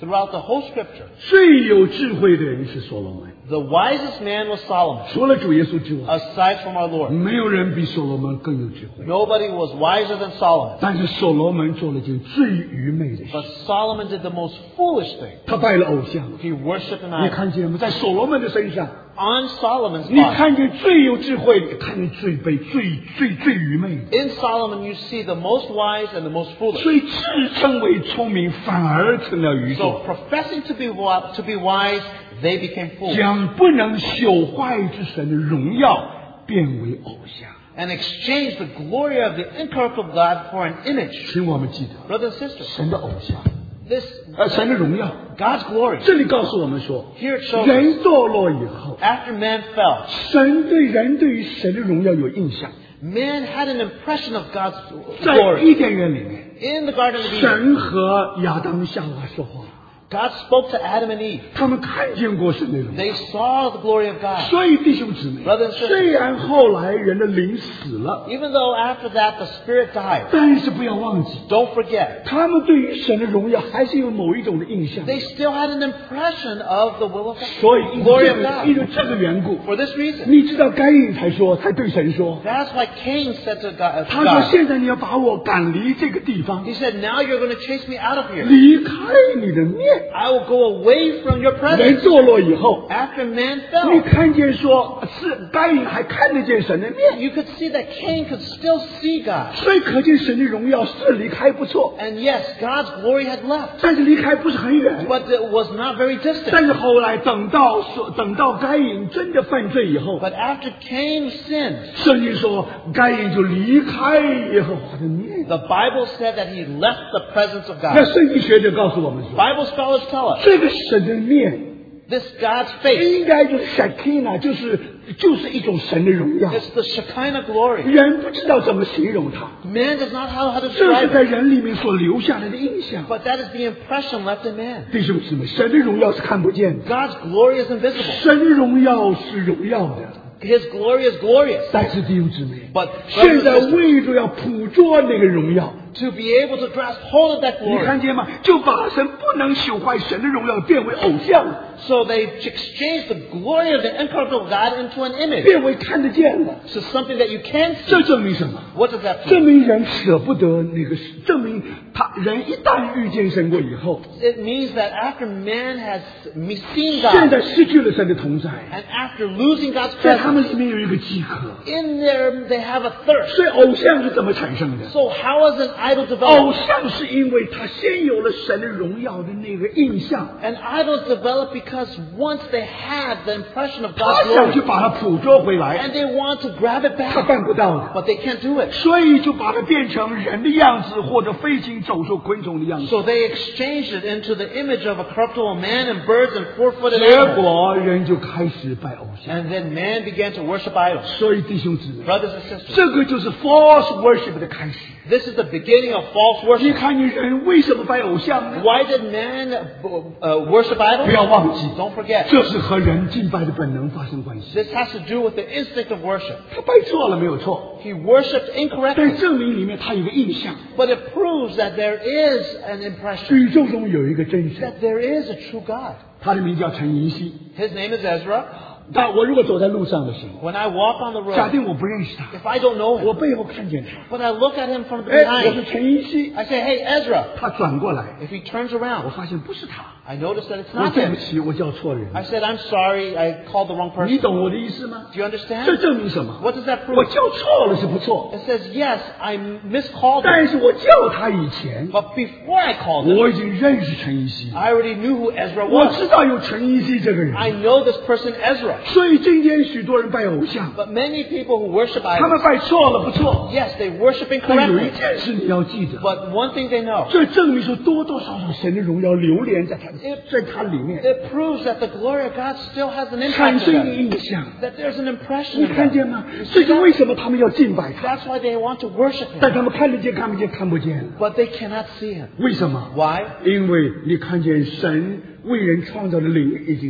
B: throughout the whole Scripture.
C: 最有智慧的人是所罗门，
B: The wisest man was Solomon,
C: 除了主耶稣之外，
B: aside from our Lord.
C: 没有人比所罗门更有智慧。
B: Nobody was wiser than Solomon.
C: 但是所罗门做了件最愚昧的事，
B: But Solomon did the most foolish thing.
C: 他拜了偶像。
B: He worshipped an
C: 你
B: idol.
C: 看见吗？在所罗门的身上，
B: On Solomon's
C: 你
B: body.
C: 看见最有智慧，你看见最卑、最愚昧的。
B: In Solomon, you see the most wise and the most foolish.
C: 所以自称为聪明，反而成了愚
B: So
C: 拙，
B: professing to be wise, they became fools
C: 将不能朽坏之神的荣耀变为偶像。
B: and exchanged the glory of the incorruptible God for an image.
C: 请我们记得，
B: Brothers and sisters,
C: 神的偶像，
B: this
C: 神的荣耀。
B: God's glory.
C: 这里告诉我们说，
B: Here it shows
C: 人堕落以后，
B: after man fell,
C: 神对人对于神的荣耀有印象。
B: man had an impression of God's
C: 在
B: glory.
C: 伊甸园里面，
B: In the Garden of Eden,
C: 神和亚当夏娃说话，
B: God spoke to Adam and Eve.
C: 他们看见过神的荣耀。
B: They saw the glory of God.
C: 所以弟兄姊妹
B: Brothers and sisters
C: 虽然后来人的灵死了，
B: Even though after that the spirit died,
C: 但是不要忘记，
B: don't forget,
C: 他们对于神的荣耀还是有某一种的印象。
B: they still had an impression of the will of God,
C: 所以因
B: glory
C: 为
B: of
C: 因
B: God.
C: 为这个缘故，
B: For this reason,
C: 你知道该隐才对神说，
B: that's why Cain said to God,
C: 他说现在你要把我赶离这个地方，
B: he said, now you're going to chase me out of here.
C: 离开你的面。
B: I will go away from your
C: 人
B: presence.
C: 堕落以后，
B: After man
C: 你
B: fell,
C: 看见说是该隐还看得见神的面，
B: you could see that Cain could still see God.
C: 所以可见神的荣耀是离开不错，
B: And yes, God's glory had left,
C: 但是离开不是很远。
B: but it was not very distant.
C: 但是后来等到该隐真的犯罪以后，
B: But after Cain sinned,
C: 圣经说该隐就离开耶和华的面。
B: the Bible said that he left the presence of
C: 那
B: God.
C: 圣经学者告诉我们说，
B: Bible scholars tell us
C: 这个神的面
B: this God's face
C: 应该就是 Shekinah，就是一种神的荣耀。
B: is the Shekinah glory.
C: 人不知道怎么形容它，
B: Man does not know how to
C: 这是
B: describe
C: 在
B: it,
C: 人里面所留下来的印象。
B: but that is the impression left in man.
C: 弟兄姊妹，神的荣耀是看不见的，
B: God's glory is invisible.
C: 神的荣耀是荣耀的。
B: His glory is glorious.
C: 但是弟兄姊妹，
B: But
C: 现在为着要捕捉那个荣耀，
B: to be able to grasp hold of that
C: 你
B: glory,
C: 看见吗？就把神不能朽坏神的荣耀变为偶像，
B: so they exchanged the glory of the incorruptible God into an image,
C: 变为看得见的。
B: to something that you can see.
C: 这证明什么？
B: What does that
C: 证
B: prove?
C: 明人舍不得那个，证明人一旦遇见神过以后，
B: It means that after man has seen
C: 现
B: God,
C: 在失去了神的同在，
B: and after losing God's
C: 在他
B: presence,
C: 们里面有一个饥渴。
B: in there they have a thirst.
C: 所以偶像是怎么产生的？
B: So how is an idol
C: 偶
B: developed?
C: 像是因为他先有了神的荣耀的那个印象，
B: An idol is developed because once they had the impression of
C: 他
B: God's
C: 想去
B: glory,
C: 把它捕捉回来，
B: and they want to grab it
C: 他
B: back,
C: 办不到的。
B: but they can't do it.
C: 所以就把它变成人的样子，或者飞禽走兽、昆虫的样子。
B: So they exchanged it into the image of a corruptible man and birds and four-footed
C: 结
B: animals.
C: 果人就开始拜偶像。
B: And then man began to worship idols.
C: 所以弟兄姊妹，
B: Brothers and sisters,
C: 这个就是 false worship 的开始。
B: this is the beginning of false
C: 你
B: worship.
C: 看，你人为什么拜偶像呢？
B: Why did man worship
C: 不要
B: idols?
C: 忘记，
B: Don't forget,
C: 这是和人敬拜的本能发生关系。
B: this has to do with the instinct of worship.
C: 他拜错了没有错，
B: He worshipped
C: 但
B: incorrectly,
C: 证明里面他有个印象，
B: but it proves that there is an impression,
C: 宇宙中有一个真神，
B: that there is a true God.
C: 他的名叫陈银熙。
B: His name is Ezra.
C: 但我如果走在路上的时候，
B: When I walk on the
C: 假
B: road,
C: 定我不认识他，
B: if I don't know
C: 我
B: him,
C: 背后看见他，
B: but I look at him from
C: 哎，我是
B: behind,
C: 陈银熙，
B: I say, hey, Ezra.
C: 他转过来，
B: If he turns
C: 我
B: around,
C: 发现不是他，
B: I notice that it's
C: 我
B: not
C: 对不
B: him.
C: 起，我叫错人。
B: I said, I'm sorry, I called the wrong
C: 你
B: person.
C: 懂我的意思吗？
B: Do you
C: 这
B: understand?
C: 证明什么？
B: What does that
C: 我
B: prove?
C: 叫错了是不错，
B: It says, yes, I miscalled him,
C: 但是我叫他以前，
B: but before I called him,
C: 我已经认识陈一希，
B: I already knew who Ezra
C: 我
B: was.
C: 知道有陈一希这个人，
B: I know this person Ezra.
C: 所以今天许多人拜偶像，
B: But many people who worship
C: 他们
B: idols,
C: 拜错了不错，
B: yes, they worship
C: 但有一
B: incorrectly.
C: 件事你要记得，
B: But one thing they know,
C: 这证明说多多少少神的荣耀流连在他里面，
B: it proves that the glory of God still has an
C: 产
B: impact
C: 生
B: on
C: 一个
B: them.
C: 印象。
B: That there's an impression
C: 你
B: in
C: 看
B: them.
C: 见吗？这就为什么他们要敬拜他，
B: That's why they want to worship
C: 但
B: him.
C: 他们看得见看不见看不见。
B: But they cannot see him.
C: 为什么？
B: Why?
C: 因为你看见神为人创造的灵已经死了。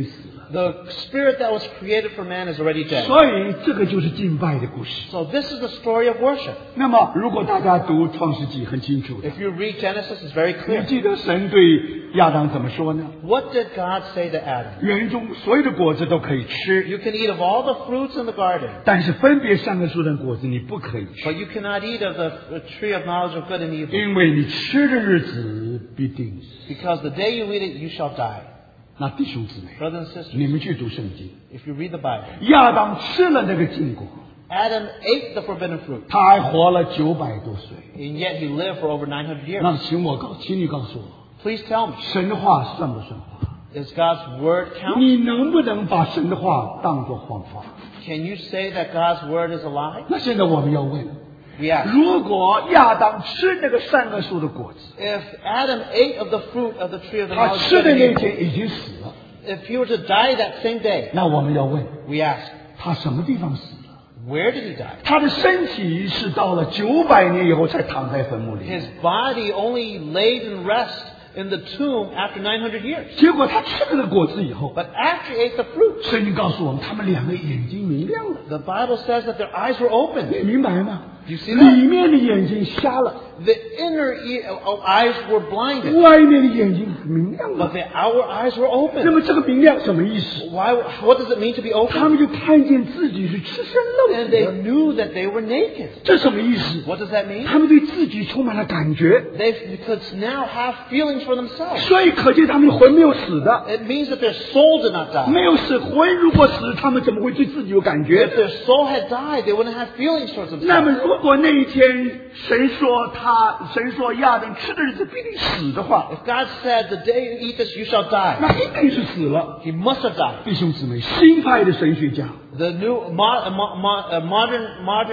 B: The spirit that was created for man is already dead.
C: 所以这个就是敬拜的故事。
B: So this is the story of worship.
C: 那么如果大家读创世纪很清楚的，
B: If you read Genesis, it's very
C: 你
B: clear.
C: 记得神对亚当怎么说呢？
B: What did God say to Adam?
C: 园中所有的果子都可以吃，
B: You can eat of all the fruits in the garden,
C: 但是分别善恶树的果子你不可以吃，
B: but you cannot eat of the tree of knowledge of good and evil.
C: 因为你吃的日子必定死。
B: Because the day you eat it, you shall die.
C: 那弟兄姊妹，
B: Brothers and sisters,
C: 你们去读圣经，
B: if you read the Bible,
C: 亚当吃了那个禁果，
B: Adam ate the forbidden fruit,
C: 他还活了900多岁。
B: and yet he lived for over 900
C: 那
B: years.
C: 请你告诉我，
B: Please tell me,
C: 神的话算不算话？
B: is God's word count?
C: 你能不能把神的话当作谎话？
B: Can you say that God's word is a lie?
C: 那现在我们要问，
B: We ask.
C: 如果亚当吃那个善恶树的果子，
B: If Adam ate of the fruit of the tree of the
C: 他
B: knowledge of
C: 吃
B: good
C: 的
B: and
C: 那
B: evil,
C: 天已经死了，
B: if he were to die that same day,
C: 那我们要问，
B: we ask,
C: 他什么地方死了？
B: where did he die?
C: 他的身体是到了900年以后才躺在坟墓里，
B: His body only laid in rest in the tomb after 900 years.
C: 结果他吃了那个果子以后，
B: But after he ate the fruit,
C: 圣经告诉我们，他们两个眼睛明亮了，
B: the Bible says that their eyes were
C: 你
B: opened.
C: 明白吗？
B: You see that?
C: 里面的眼睛瞎了，
B: The inner eyes were blinded,
C: 外面的眼睛明亮
B: but
C: 了。
B: the outer eyes were
C: 那
B: open.
C: 么这个明亮什么意思？
B: What does it mean to be
C: 他
B: open?
C: 们就看见自己是赤身露
B: And
C: 体
B: they
C: 的，
B: knew that they were naked.
C: 这什么意思？
B: What does that mean?
C: 他们对自己充满了感觉，
B: They could now have feelings for themselves.
C: 所以可见他们的魂没有死的，
B: It means that their soul did not die.
C: 没有死。魂如果死，他们怎么会对自己有感
B: If
C: 觉？
B: their soul had died, they wouldn't have feelings towards
C: 那么
B: themselves.
C: 如果那一天神说亚当吃的日子必定死的话，
B: If God said, the day you eat this, you shall die,
C: 那一定是死了。
B: he must have died.
C: 弟兄姊妹，新派的神学家
B: The new modern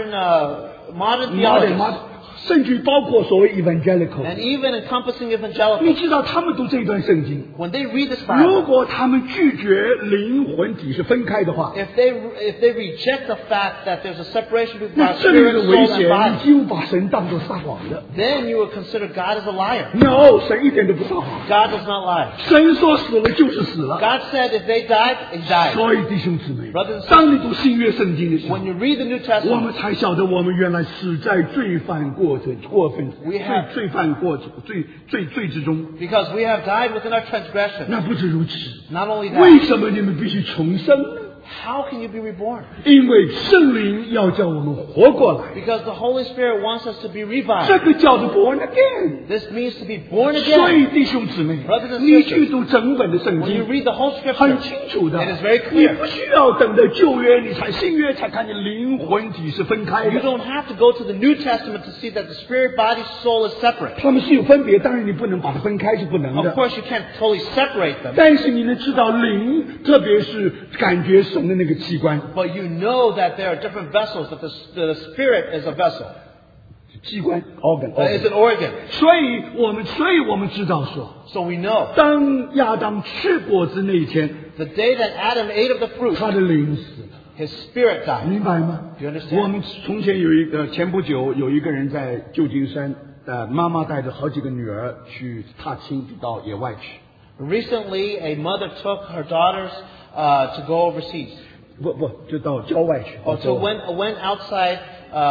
C: modern
B: theologians,
C: 甚至包括所谓 evangelical，
B: and even encompassing
C: 你
B: evangelicals,
C: 知道他们读这一段圣经，
B: when they read this
C: 如
B: Bible,
C: 果他们拒绝灵魂体是分开的话，
B: if they reject the fact that there's a separation between
C: 那
B: our
C: 这里的
B: spirit,
C: 危
B: soul, and
C: 险，
B: body,
C: 你几乎把神当作撒谎的。
B: then you would consider God as a liar.
C: No， 神一点都不撒谎。
B: God does not lie.
C: 神说死了就是死了。
B: God said if they died, they died.
C: 所以弟兄姊妹
B: Brothers and，sisters，
C: 当你读新约圣经的时候
B: When，you read the New
C: 我们
B: Testament,
C: 才晓得我们原来死在罪犯
B: We have-
C: 罪之中。
B: because we have died within our transgressions.
C: 那不止如此，
B: Not only
C: 为
B: that,
C: 什么你们必须重生呢？
B: how can you be reborn?
C: 因为圣灵要叫我们活过来，
B: Because the Holy Spirit wants us to be
C: 这
B: revived.
C: 个叫做 born again。
B: This means to be born
C: 所
B: again.
C: 以弟兄姊妹
B: Brothers and，sisters，
C: 你去读整本的圣
B: When you
C: 经，
B: read the whole
C: 很
B: Scripture,
C: 清楚的
B: it is very，
C: 你
B: clear.
C: 不需要等到旧约，新约才看见灵魂体是分开
B: You
C: 的。
B: don't have to go to the New Testament to see that the spirit, body, soul is separate.
C: 他们是有分别，当然你不能把它分开是不能
B: Of
C: 的。
B: course, you can't totally separate them,
C: 但是你能知道灵，特别是感觉神的那个器官，
B: but you know that there are different vessels, that the spirit is a vessel,
C: 器官 organ，
B: is an organ.
C: 所以我们知道说，
B: So we know
C: 当亚当吃果子那一天，
B: the day that Adam ate of the fruit,
C: 他的灵死了，
B: his spirit died.
C: 明白吗？
B: Do you understand?
C: 我们从前前不久有一个人在旧金山，妈妈带着好几个女儿去踏青，到野外去。
B: Recently, a mother took her daughters to go overseas.
C: 不，就到郊外去。
B: Oh, so went outside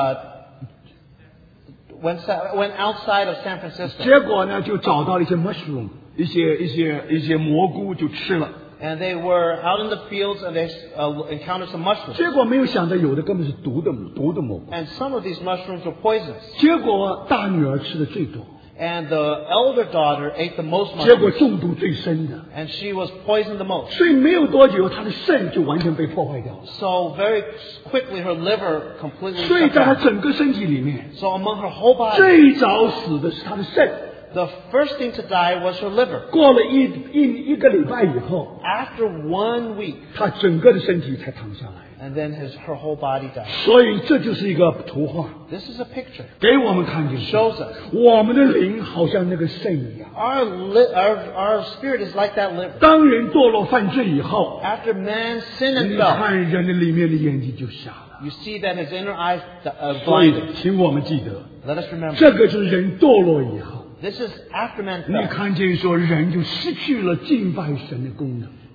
B: of San Francisco,
C: 结果呢，就找到了一些 mushroom， 一些蘑菇就吃了。
B: and they were out in the fields and they encountered some mushrooms.
C: 结果没有想到，有的根本是毒的蘑菇。
B: And some of these mushrooms were poisonous.
C: 结果大女儿吃的最多，
B: And the elder daughter ate the most
C: 结果
B: mushrooms,
C: 中毒最深的。
B: and she was poisoned the most.
C: 所以没有多久，她的肾就完全被破坏掉了。
B: So very quickly, her liver completely
C: 所以
B: shut
C: 在她
B: down.
C: 整个身体里面，
B: So among her whole body,
C: 最早死的是她的肾。
B: the first thing to die was her liver.
C: 过了一个礼拜以后，
B: After 1 week,
C: 她整个的身体才躺下来。
B: and then her whole body died.
C: 所以这就是一个图画，
B: This is a picture.
C: 给我们看见
B: Shows us
C: 我们的灵好像那个肾一样。
B: our spirit is like that liver.
C: 当人堕落犯罪以后，
B: After man sinned
C: 你
B: and fell,
C: 看人的里面的眼睛就瞎了。
B: you see that his inner eyes
C: 所以
B: blinded.
C: 请我们记得，
B: Let us remember.
C: 这个是人堕落以后，
B: This is after man
C: 你
B: fell.
C: 看见说人就失去了敬拜神的功能。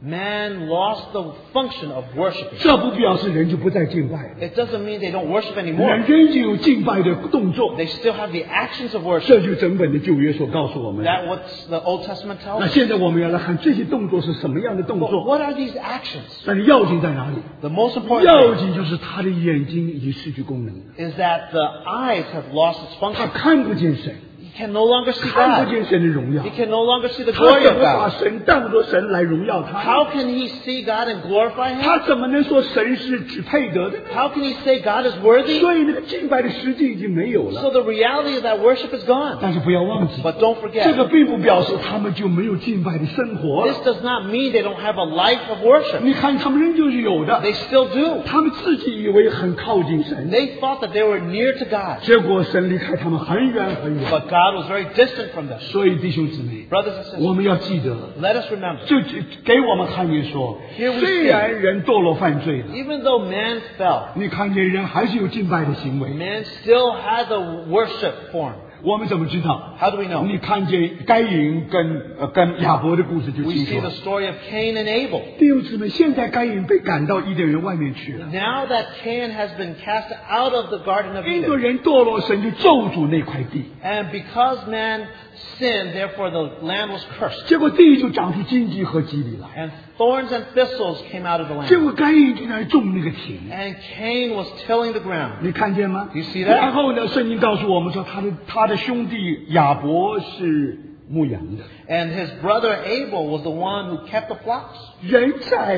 B: Man lost the function of worshiping.
C: 这不表示人就不再敬拜了，
B: It doesn't mean they don't worship
C: 人
B: anymore.
C: 仍旧有敬拜的动作。
B: They still have the actions of
C: 这
B: worship.
C: 就整本的旧约所告诉我们。
B: That's what the Old Testament tells
C: 那
B: us.
C: 现在我们要来看这些动作是什么样的动
B: But
C: 作。
B: what are these actions?
C: 但是要紧在哪里？
B: The most important
C: 要
B: thing
C: 紧就是他的眼睛已经失去功能了，
B: is that the eyes have lost its
C: 他
B: function.
C: 看不见神，
B: He can no longer see
C: 看不
B: God.
C: 见神的荣耀
B: He，can no longer see the
C: 他
B: glory
C: 怎
B: of
C: 么把
B: God.
C: 神当作神来荣耀他？
B: How can he see God and glorify
C: 他
B: him?
C: 怎么能说神是只配得的呢？
B: How can he say God is worthy?
C: 所以那个敬拜的实际已经没有
B: So
C: 了。
B: the reality of that worship is gone.
C: 但是不要忘记，
B: But don't
C: 这
B: forget,
C: 个并不表示他们就没有敬拜的生活
B: this does not mean they don't have a life of worship.
C: 你看，他们仍旧是有的，
B: They still do.
C: 他们自己以为很靠近神，
B: They thought that they were near to God,
C: 结果神离开他们很远很远。
B: but God was very distant from them.
C: 所以弟兄姊妹，
B: Brothers and
C: 我
B: sisters,
C: 们要记得，
B: let us remember,
C: 就给我们看见说，
B: Here we
C: 虽然人堕落犯罪了，
B: even though man fell,
C: 你看见人还是有敬拜的行为。
B: man still had the worship form.
C: 我们怎么知道？
B: How do we know?
C: 你看见该隐跟亚伯的故事就
B: We
C: 清
B: see
C: 楚
B: the
C: 了。
B: story of Cain and Abel.
C: 弟兄姊妹，现在该隐被赶到伊甸园外面去了，
B: Now that Cain has been cast out of the Garden of
C: 因着
B: Eden,
C: 人堕落，神就咒诅那块地，
B: and because man sinned, therefore the land was cursed,
C: 结果地就长出荆棘和棘藜来。
B: and thorns and thistles came out of the
C: 结
B: land,
C: 果该隐就在那儿种那个田，
B: and Cain was tilling the ground.
C: 你看见吗？
B: You see that?
C: 然后呢，圣经告诉我们说，他的兄弟亚伯是牧羊的。
B: And his brother Abel was the one who kept the flocks.
C: 人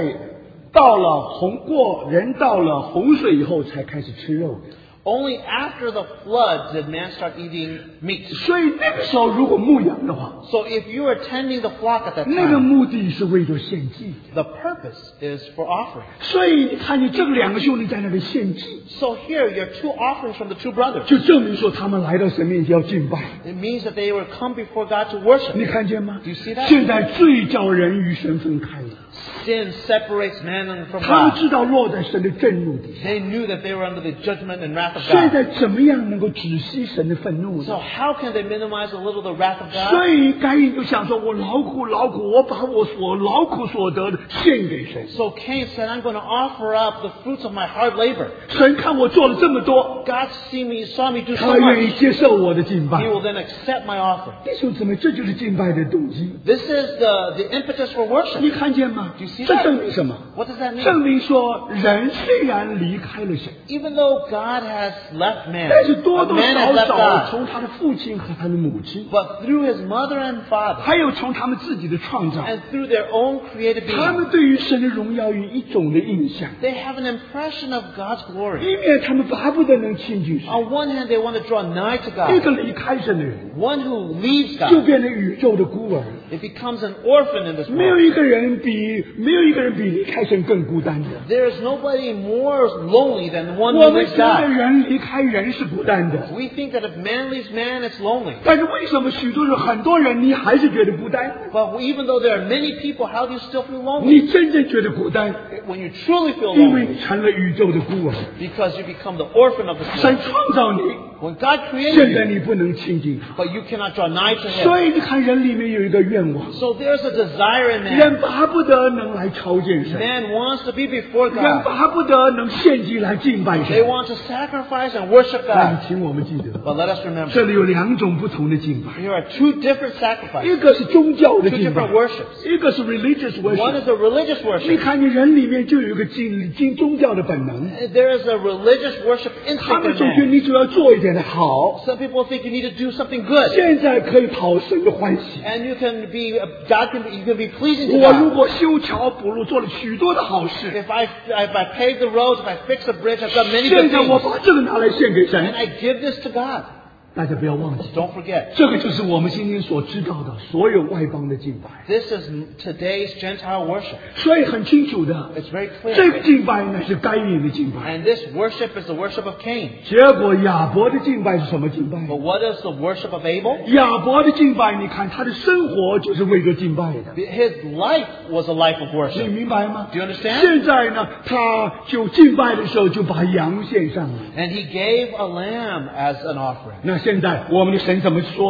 C: 到了洪水以后才开始吃肉的，
B: Only after the flood did man start eating meat.
C: 所以那个时候如果牧羊的话，
B: So if you were tending the flock at that
C: 那个
B: time,
C: 目的是为着献祭。
B: the purpose is for offering.
C: 所以你看见这两个兄弟在那里献祭，
B: So here, you have two offerings from the two brothers.
C: 就证明说他们来到神面前要敬拜。
B: It means that they were come before God to worship.
C: 你看见吗
B: Do you see that?
C: 现在罪叫人与神分开了，
B: Sin separates man from
C: 他们
B: God.
C: 知道落在神的震怒底下。
B: They knew that they were under the judgment and wrath of
C: 现
B: God.
C: 在怎么样能够止息神的愤怒
B: So
C: 呢？
B: how can they minimize a little the wrath of
C: 所
B: God?
C: 以该隐就想说：“我劳苦，我把我所劳苦所得的献给神。
B: So Cain said, I'm going to offer up the fruits of my hard labor.
C: 神看我做了这么多，
B: God saw me do
C: 他
B: so
C: 愿意
B: much.
C: 接受我的敬拜
B: He。will then accept my offering.
C: 弟兄姊妹，这就是敬拜的动机。
B: This is the impetus for
C: 你
B: worship.
C: 看见吗
B: Do you see？
C: 这
B: that?
C: 证明什么？
B: What does that mean?
C: 证明说，人虽然离开了神，
B: Even though God has left man,
C: 但是多
B: a
C: 多
B: man has
C: 少
B: left
C: 少
B: God,
C: 从他的父亲和他的母亲，
B: but through his mother and father,
C: 还有从他们自己的创造，
B: and through their own created
C: 他
B: being,
C: 们对于神的荣耀有一种的印象。
B: they have an impression of God's glory.
C: 一面他们巴不得能亲近神，
B: On one hand, they want to draw nigh to
C: 一
B: God.
C: 个离开神的人
B: One who leaves
C: 就
B: God,
C: 变成宇宙的孤儿。
B: it becomes an orphan in this
C: 没有
B: world.
C: 一个人比离开神更孤单的。
B: There is nobody more lonely than the one
C: 我
B: who
C: 们
B: leaves
C: 觉得
B: God.
C: 人离开人是孤单的，
B: We think that if man leaves man, it's lonely.
C: 但是为什么很多人你还是觉得孤单？
B: But even though there are many people, how do you still feel lonely?
C: 你真正觉得孤单，
B: When you truly feel
C: 因为
B: lonely,
C: 你成了宇宙的孤儿。
B: because you become the orphan of this
C: 神
B: world.
C: 创造你，
B: When God created
C: 现在
B: you,
C: 你不能亲近他，
B: but you cannot draw nigh to
C: 所
B: Him.
C: 以你看人里面有一个愿望，
B: So there's a desire in
C: 人
B: man.
C: 巴不得能来朝见神，
B: Man wants to be before
C: 人
B: God.
C: 巴不得能献祭来敬拜
B: They
C: 神。
B: want to sacrifice and worship
C: 但
B: God.
C: 请我们记得，
B: But let us
C: 这
B: remember,
C: 里有两种不同的敬拜，
B: here are two different
C: 一
B: sacrifices,
C: 个是宗教的
B: two
C: 敬拜
B: different，worships.
C: 一个是 religious
B: One
C: worship。
B: is a religious
C: 你
B: worship.
C: 看见人里面就有一个敬宗教的本能，
B: There is a religious worship
C: 他
B: instinct
C: 们
B: in
C: 总觉得
B: man.
C: 你只要做一点的好，
B: Some people think you need to do something good,
C: 现在可以讨神的欢喜。
B: and you can be you can be pleasing to
C: 我如
B: God.
C: 果修桥补路，做了许多的好事，
B: If I pave the roads, if I fix a bridge, I've done many
C: 现
B: good
C: 在我
B: things,
C: 把这个拿来献给
B: and
C: 神。
B: I give this to God.
C: 大家不要忘记，
B: Don't forget,
C: 这个就是我们今天所知道的所有外邦的敬拜。
B: this is today's Gentile worship.
C: 所以很清楚的，
B: It's very
C: 这
B: clear.
C: 个敬拜呢是该隐的敬拜。
B: And this worship is the worship of Cain.
C: 结果亚伯的敬拜是什么敬拜？
B: But what is the worship of Abel?
C: 亚伯的敬拜，你看他的生活就是为着敬拜的，
B: His life was a life of
C: 你
B: worship.
C: 明白吗？
B: Do you understand?
C: 现在呢，他就敬拜的时候就把羊献上了。
B: And he gave a lamb as an offering.
C: 那现在我们的神怎么说呢？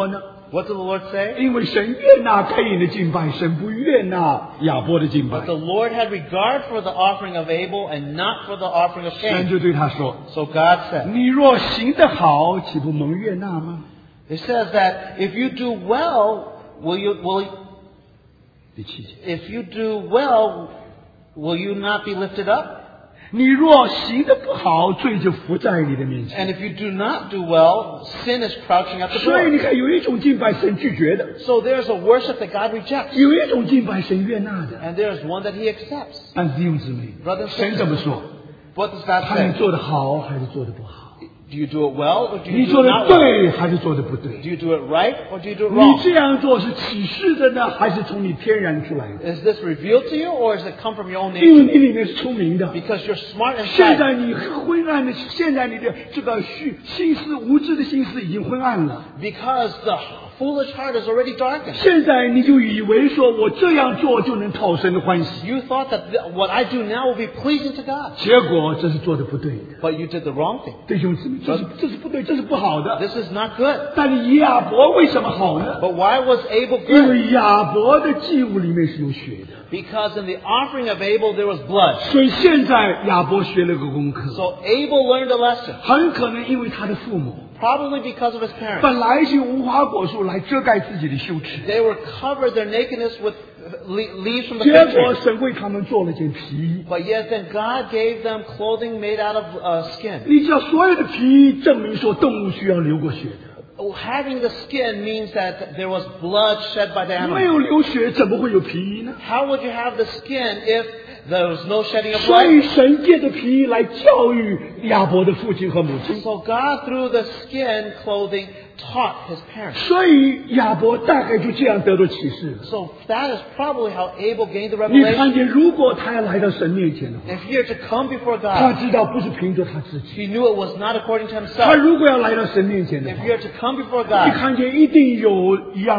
B: What did the Lord say?
C: 因为神悦纳该隐的敬拜，神不悦纳亚伯的敬拜
B: But。the Lord had regard for the offering of Abel and not for the offering of
C: 神
B: Cain.
C: 就对他说
B: So God：“ said,
C: 你若行得好，岂不蒙悦纳吗
B: It says that if you do well, will you
C: 第7节，
B: if you do well, will you not be lifted up?
C: 你若行得不好，罪就伏在你的面前。
B: And if you do not do well, sin is crouching at the
C: 所以你
B: door.
C: 看，有一种敬拜神拒绝的，
B: So there's a worship that God rejects,
C: 有一种敬拜神悦纳的。
B: and there's one that He accepts.
C: 但是弟兄姊妹，
B: Brothers and
C: 神怎么说？
B: What does God
C: 看你
B: say?
C: 做得好还是做得不好？
B: Do you do it well or do
C: 你
B: you
C: 做
B: do
C: 得
B: it not well?
C: 对还是做得不对？
B: Do you do it right or do you do it
C: 你
B: wrong?
C: 这样做是启示的呢，还是从你天然出来的？
B: Is this revealed to you or does it come from your own
C: 因为
B: nature?
C: 你里面是聪明的。
B: Because you're smart
C: 现
B: inside.
C: 在你昏暗的，现在你的这个心思无知的心思已经昏暗了。
B: Because the foolish heart is already darkened.
C: 现在你就以为说我这样做就能讨神的欢喜，
B: You thought that what I do now will be pleasing to God.
C: 结果这是做的不对的。
B: But you did the wrong thing.
C: 弟兄姊妹，这是不对，这是不好的。
B: This is not good.
C: 但是亚伯为什么好呢？
B: But why was Abel
C: 因
B: good?
C: 为亚伯的祭物里面是有血的，
B: Because in the offering of Abel there was blood.
C: 所以现在亚伯学了个功课，
B: So Abel learned a lesson.
C: 很可能因为他的父母
B: Probably because of his parents.
C: 本来是用无花果树来遮盖自己的羞耻，
B: They were covered their nakedness with leaves from the
C: 结
B: fig
C: 果
B: tree.
C: 神为他们做了件皮衣。
B: But yet then God gave them clothing made out of skin.
C: 你知道所有的皮衣证明说动物需要流过血的，
B: Having the skin means that there was blood shed by the
C: 没
B: animal.
C: 有流血怎么会有皮衣呢？
B: How would you have the skin if there was no shedding of
C: 所以
B: blood?
C: 神借着皮衣来教育亚伯的父亲和母亲。
B: So God through the skin clothing taught his parents.
C: 所以亚伯大概就这样得到启示了。
B: So that is probably how Abel gained the
C: 你看
B: revelation.
C: 见，如果他要来到神面前的话，
B: If he were to come before
C: 他
B: God,
C: 知道不是凭着他自己。
B: he knew it was not according to
C: 他
B: himself.
C: 如果要来到神面前的
B: If
C: 话
B: he，were to come before
C: 你
B: God,
C: 看见一定有一样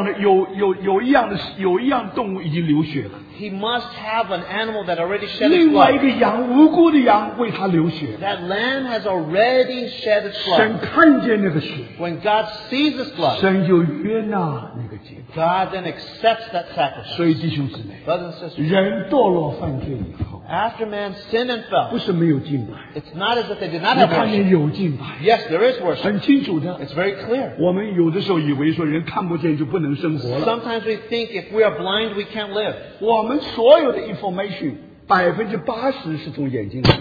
C: 动物已经流血了，
B: he must have an animal that already shed its
C: 另外一
B: blood.
C: 个羊，无辜的羊为他流血。
B: That lamb has already shed its
C: 神
B: blood.
C: 看见那个血，
B: When God sees this blood,
C: 神就悦纳那个结果。
B: God then accepts that sacrifice.
C: 所以弟兄姊妹，
B: Brothers and sisters,
C: 人堕落犯罪以后，
B: after man sinned and
C: 不
B: fell,
C: 是没有敬拜，
B: it's not as if they did not
C: 你
B: have
C: 看见
B: worship.
C: 有敬拜，
B: Yes, there is worship.
C: 很清楚的。
B: It's very clear.
C: 我们有的时候以为说人看不见就不能生活了。
B: Sometimes we think if we are blind, we can't live.
C: 我们所有的 information 80%是从眼睛来的。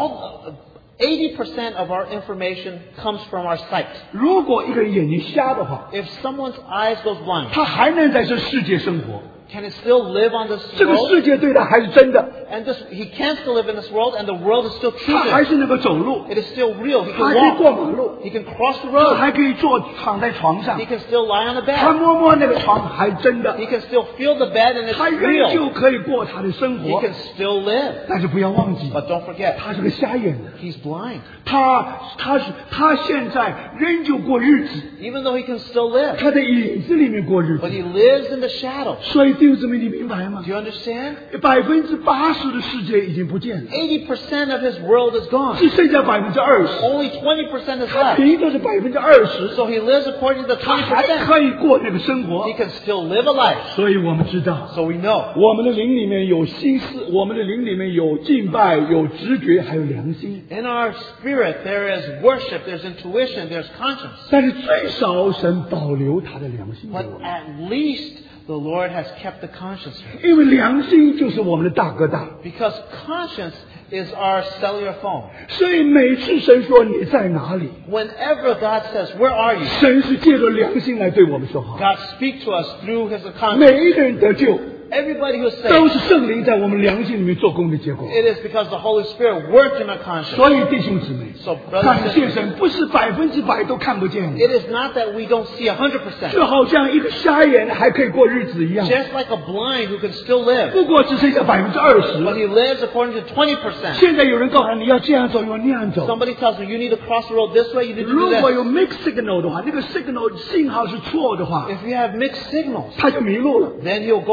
B: 80% of our information comes from our sight.
C: 如果一个人眼睛瞎的话，
B: If someone's eyes goes blind,
C: 他还能在这世界生活，
B: can he still live on this
C: 这个
B: world?
C: 世界对他还是真的，
B: And he can still live in this world, and the world is still true
C: 他
B: to
C: 还
B: him.
C: 是能够走路，
B: It is still real. He
C: 他还
B: can
C: 可以过
B: walk.
C: 马路，
B: He can cross the
C: 他
B: road.
C: 还可以躺在床上
B: He，can still lie on the
C: 他
B: bed.
C: 摸摸那个床还真的，
B: He can still feel the bed, and it's
C: 他仍
B: real.
C: 旧可以过他的生
B: He
C: 活。
B: can still live.
C: 但是不要忘记，
B: But don't forget,
C: 他是个瞎眼的，
B: he's blind.
C: 他现在仍旧过日子，
B: Even though he can still live.
C: 他在影子里面过日
B: But
C: 子。
B: he lives in the shadows.
C: 所以弟兄姊妹，你明白吗
B: Do you understand?
C: ？80%的世界已经不见了，
B: 80% of his world is gone.
C: 只剩下20%。
B: Only 20% is
C: 他
B: left.
C: 凭着这20%，
B: So he lives according to the
C: 他还
B: 20%.
C: 可以过那个生活
B: He。can still live a life.
C: 所以我们知道，
B: So we know.
C: 我们的灵里面有心思，我们的灵里面有敬拜，有直觉，还有良心。
B: In our spirit, there is worship, there's intuition, there's conscience.
C: 但是最少神保留他的良心给
B: But
C: 我们，
B: at least the Lord has kept the conscience here.
C: 因为良心就是我们的大哥大。
B: Because conscience is our cellular phone.
C: 所以每次神说你在哪里，
B: Whenever God says, where are you?
C: 神是借着良心来对我们说话。
B: God speaks to us through his conscience.
C: 每一个人得救，
B: Everybody who is
C: 都
B: saved,
C: 是圣灵在我们良心里面做工的结果。
B: it is because the Holy Spirit worked in our conscience.
C: 所以弟兄姊妹，
B: So, brothers
C: 感
B: and
C: 谢
B: sisters,
C: 神，不是100%都看不见的，
B: it is not that we don't see 100%.
C: 就好像一个瞎眼还可以过日子一样。
B: Just like a blind who can still live.
C: 不过只剩下
B: But
C: 20%。
B: he lives according to 20%.
C: 现在有人告诉你要这样走，要那样走。
B: Somebody tells you, you need to cross the road this way, you need to
C: 如
B: do
C: 果有
B: this.
C: mixed signal 的话，那个 signal 信号是错的话，
B: If you have mixed signals,
C: 他就迷路了。
B: then he'll go the
C: 你
B: wrong
C: 看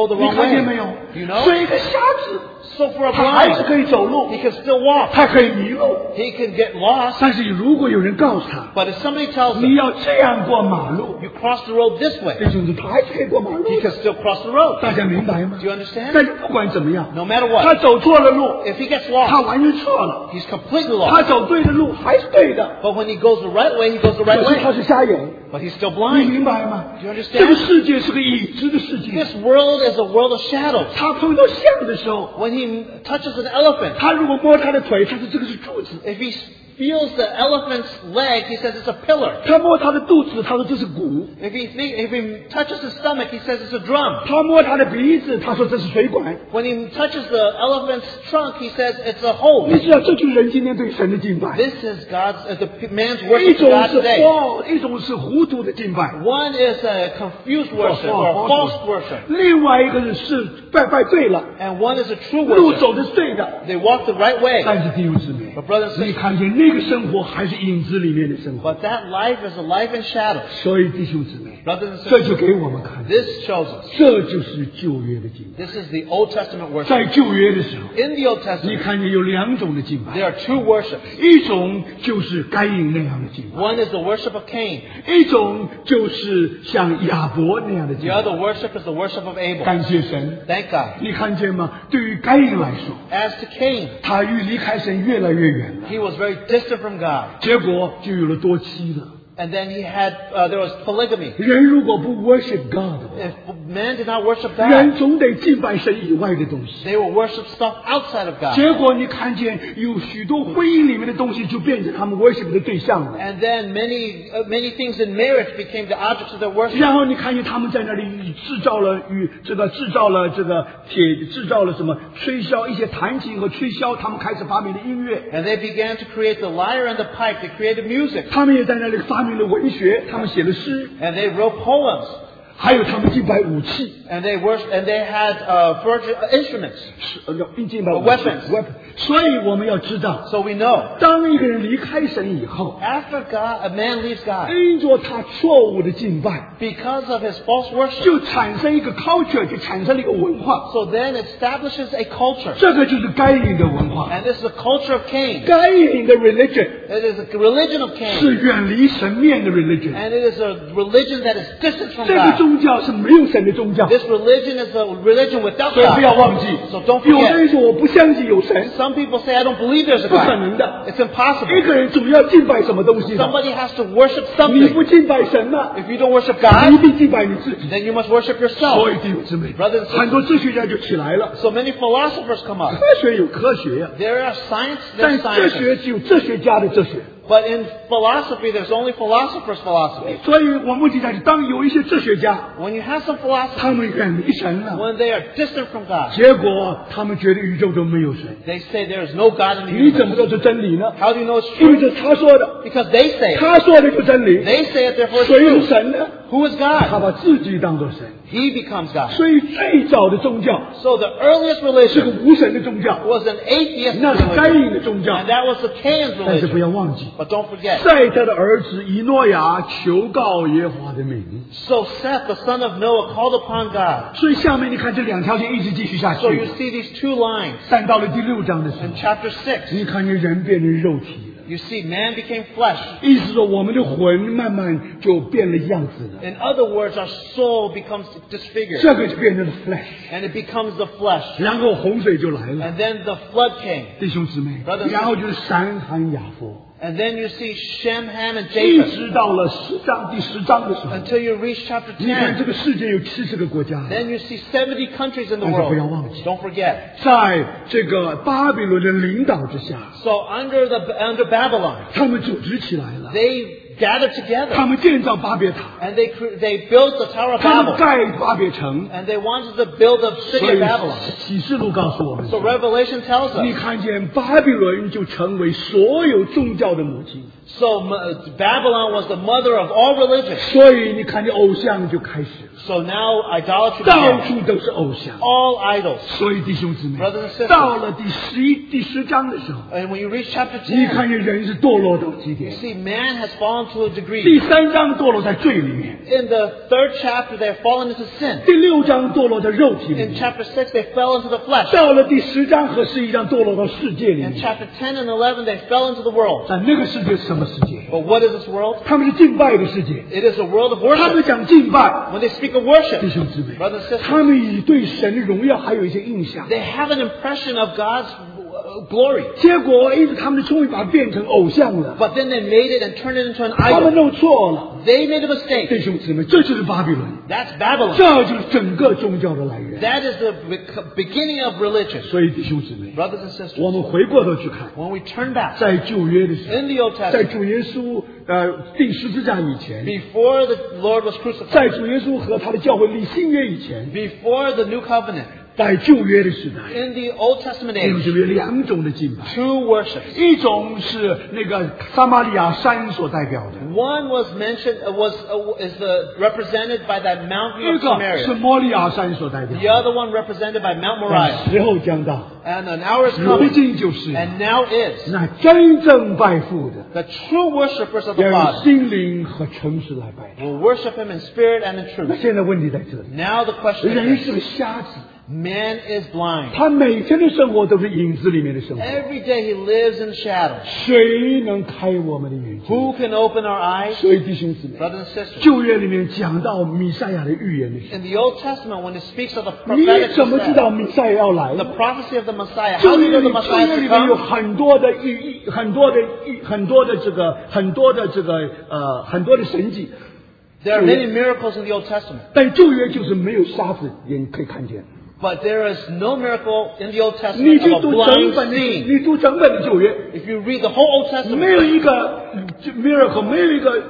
C: 现没有
B: You know?
C: 所以一个瞎子
B: So for a
C: 他还是可
B: blind,
C: 以走路
B: he can still walk.
C: 他可以迷路
B: He can get lost.
C: 但是如果有人告诉他
B: But if somebody tells
C: 你
B: him,
C: 要这样过马路
B: you cross the road this
C: 弟
B: way,
C: 兄姊妹他还是可以过马路
B: he can still cross the road.
C: 大家明白吗
B: Do you understand?
C: 但是不管怎么样
B: No matter
C: 他
B: what,
C: 走错了路
B: if he gets
C: 他
B: lost,
C: 完全错了
B: he's completely
C: 他
B: lost.
C: 走对的路还是对的
B: But when he goes the right way, he goes the right
C: 可是他
B: way.
C: 是瞎眼
B: But he's still
C: 你
B: blind.
C: 明白吗
B: Do you understand?
C: 这个世界是个已知的世界
B: This world is a world of shadows.
C: 他碰到象的时候
B: When he touches an elephant,
C: 他如果摸他的腿他说这个是柱子
B: if he feels the elephant's leg, he says it's a pillar.
C: 他摸他的肚子他说这是骨
B: If he touches his stomach, he says it's a drum.
C: 他摸他的鼻子他说这是水管
B: When he touches the elephant's trunk, he says it's a hole.
C: 你知道这就是人今天对神的敬拜
B: This is man's
C: 一
B: worship to
C: 种
B: God
C: 是
B: today.
C: false 一种是糊涂的敬拜
B: One is a confused worship or false worship,
C: 另外一个是拜对了
B: and one is a true
C: 路
B: worship.
C: 走的是对的
B: They walk the right way.
C: 但是弟兄姊妹
B: But brothers and
C: 你
B: sisters,
C: 看见那个生活还是影子里面的生活
B: but that life is a life in shadows.
C: 所以弟兄姊妹
B: Brothers and
C: 这
B: sisters,
C: 就给我们看
B: this shows us.
C: 这就是旧约的敬拜
B: This is the Old Testament worship.
C: 在旧约的时候
B: In the Old
C: 你
B: Testament,
C: 看见有两种的敬拜
B: there are two worships.
C: 一种就是该隐那样的敬拜
B: One is the worship of Cain.
C: 一种就是像亚伯那样的敬
B: The
C: 拜
B: other worship is the worship of Abel.
C: 感谢神
B: Thank God.
C: 你看见吗对于该隐来说
B: As to Cain,
C: 他与离开神越来越远了
B: he was very distant from God.
C: 结果就有了多妻了
B: And then there was polygamy.
C: 人如果不 worship God 的话
B: If man did not worship
C: 人
B: God,
C: 总得敬拜神以外的东西
B: they will worship stuff outside of God.
C: 结果你看见有许多婚姻里面的东西就变成他们 worship 的对象了
B: And then many things in marriage became the objects of their worship.
C: 然后你看见他们在那里制造了什么吹箫一些弹琴和吹箫他们开始发明了音乐
B: And they began to create the lyre and the pipe. They created music.
C: 他们也在那里发明了文学他们写了诗
B: And they wrote poems.
C: 还有他们敬拜武器
B: And they had instruments.
C: 敬拜武器
B: Weapons
C: 所以我们要知道
B: So we know,
C: 当一个人离开神以后
B: after a man leaves God,
C: 因着他错误的敬拜
B: because of his false worship,
C: 就产生一个 culture 就产生了一个文化
B: so then establishes a culture.
C: 这个就是该隐的文化
B: And this is the culture of Cain.
C: 该隐的 religion
B: It is a religion of
C: 是
B: Cain.
C: 远离神面的 religion
B: And it is a religion that is distant from
C: 这个
B: God.
C: 宗教是没有神的宗教
B: This religion is a religion without
C: 所以不要
B: God.
C: 忘记
B: So don't
C: 有的
B: forget.
C: 人说我不相信有神
B: Some people say, I don't believe there's a
C: 不可
B: God.
C: 能的
B: It's impossible.
C: 一个人总要敬拜什么东西的
B: Somebody has to worship
C: 你
B: something.
C: 不敬拜神呢
B: If you don't worship
C: 你一
B: God,
C: 定敬拜你自己
B: then you must worship
C: 所
B: yourself.
C: 以弟兄姊妹
B: Brothers and sisters
C: 很多哲学家就起来了
B: So many philosophers come up.
C: 科学有科学呀
B: There are science,
C: 但
B: there's
C: 哲
B: science.
C: 学只有哲学家的哲学
B: But in philosophy, there's only philosophers' philosophy.
C: 所以我目的在于当有一些哲学家
B: When you have some philosophy,
C: 他们远离神了
B: when they are distant from God,
C: 结果他们觉得宇宙中没有神
B: they say there is no God in the
C: 你怎么
B: universe.
C: 知道是真理呢
B: How do you know it's
C: 因为
B: true?
C: 这是他说的
B: Because they say it.
C: 他说的就真理
B: They say it, therefore it's
C: 谁是
B: true.
C: 神呢
B: Who is
C: 他
B: God?
C: 把自己当作神
B: He becomes God.
C: 所以最早的宗教
B: So the earliest
C: 是个
B: religion
C: 无神的宗教
B: was an atheist
C: 那是该
B: religion.
C: 隐的宗教
B: And that was the Cain's
C: 但是不
B: religion.
C: 要忘记
B: But don't forget.
C: 赛特的儿子以诺亚求告耶和华的名
B: So Seth, the son of Noah, called upon God.
C: 所以下面你看这两条线一直继续下
B: So you
C: 去
B: see these two lines
C: 但到了第6章的时候
B: in chapter 6.
C: 你看见人变成肉体了
B: You see, man became flesh.
C: 意思说我们的魂慢慢就变了样子了
B: In other words, our soul becomes disfigured.
C: 这个就变成了 flesh
B: And it becomes the flesh.
C: 然后洪水就来了
B: And then the flood came.
C: 弟兄姊妹
B: Brothers and
C: 然后就是闪罕雅佛
B: And then you see Shem, Ham, and
C: 一
B: Japheth.
C: 直到了第10章的时候
B: Until you reach chapter
C: 你看这
B: 10.
C: 个世界有70个国家
B: Then you see 70 countries in the
C: 但是不要
B: world.
C: 忘记
B: Don't forget.
C: 在这个巴比伦的领导之下
B: So under Babylon,
C: 他们组织起来了
B: they gathered
C: 他
B: together.
C: 们建造巴别塔
B: And they built the Tower of
C: 他们
B: Babel.
C: 盖巴别城
B: And they wanted to build a
C: 所
B: city
C: 以
B: of Babylon.
C: 启示录告诉我们
B: So Revelation tells
C: 你
B: us.
C: 看见巴比伦就成为所有宗教的母亲
B: So Babylon was the mother of all religions.
C: 所以你看见偶像就开始了
B: So now idolatry
C: 到
B: began.
C: 处都是偶像。
B: All idols.
C: 所以弟兄姊妹
B: Brothers and sisters
C: 到了第10章的时候，
B: And when you reach chapter
C: 你
B: 10,
C: 看见人是堕落到极
B: you
C: 点。
B: see man has fallen to a
C: 第
B: degree.
C: 3章堕落在罪里面，
B: In the 3rd chapter, they have fallen into sin.
C: 第6章堕落在肉体里
B: In
C: 面，
B: chapter 6, they fell into the flesh.
C: 到了第10章和11章堕落到世界里
B: In
C: 面。
B: chapter 10 and 11, they fell into the world.
C: 但那个世界是什么世界？
B: But what is this world?
C: 他们是敬拜的世界，
B: It is a world of
C: 他们
B: worship.
C: 讲敬拜。
B: When they speak of worship,
C: 弟兄姊妹
B: brothers and，sisters,
C: 他们以对神的荣耀还有一些印象，
B: they have an impression of God's glory.
C: 结果因为他们终于把它变成偶像了，
B: But then they made it and turned it into an
C: 他们
B: idol.
C: 弄错了。
B: They made a
C: 弟
B: mistake.
C: 兄姊妹，这就是巴比伦，
B: That's Babylon.
C: 这就是整个宗教的来源。
B: That is the beginning of religion.
C: 所以弟兄姊妹，
B: Brothers and sisters,
C: 我们回过头去看，
B: when we turn back
C: 在旧约的时候，
B: in the Old
C: 在
B: Testament,
C: 主耶稣钉十字架以前，
B: before the Lord was
C: 在
B: crucified,
C: 主耶稣和他的教会立新约以前，
B: before the New Covenant,
C: 在旧约的时代，
B: in the Old Testament
C: 弟兄
B: age,
C: 姊妹两种的敬拜，
B: two worships.
C: 一种是那个撒玛利亚山所代表的，
B: One was mentioned represented by that mountain
C: 一
B: of
C: 个是
B: Samaria.
C: 摩利亚山所代表
B: The
C: 的。
B: other one represented by Mount Moriah.
C: 时候将到，
B: And an hour is
C: 如
B: coming,
C: 今就是，
B: and now is,
C: 那真正拜父的，
B: the true worshippers of the
C: 要用
B: Father
C: 心灵和诚实来拜他。
B: will worship Him in spirit and in
C: 那
B: truth.
C: 现在问题在这里，
B: Now the question
C: 人
B: is
C: 是
B: this:
C: 个瞎子，
B: man is blind.
C: 他每天的生活都是影子里面的生活，
B: Every day he lives in shadows.
C: 谁能开我们的眼睛？
B: Who can open our eyes?
C: 所以弟兄姊妹，
B: Brothers and sisters,
C: 旧约里面讲到弥赛亚的预言的时
B: in the Old Testament, when it speaks of the
C: 候，你
B: prophetic
C: 怎么知道
B: Messiah,
C: 弥赛亚要来
B: the
C: 呢？
B: prophecy of the Messiah,
C: 旧
B: how do you
C: 约
B: know the
C: 里，旧
B: Messiah
C: 约
B: is
C: 里
B: to
C: 面有
B: come?
C: 很多的很多的神迹，
B: There are many miracles in the Old Testament,
C: 但旧约就是没有瞎子眼可以看见。
B: but there is no miracle in the Old
C: 你
B: Testament
C: 去
B: of a
C: 读
B: blind
C: 整本的旧约，
B: If you read the whole Old
C: 没
B: Testament,
C: 有一个miracle，没有一个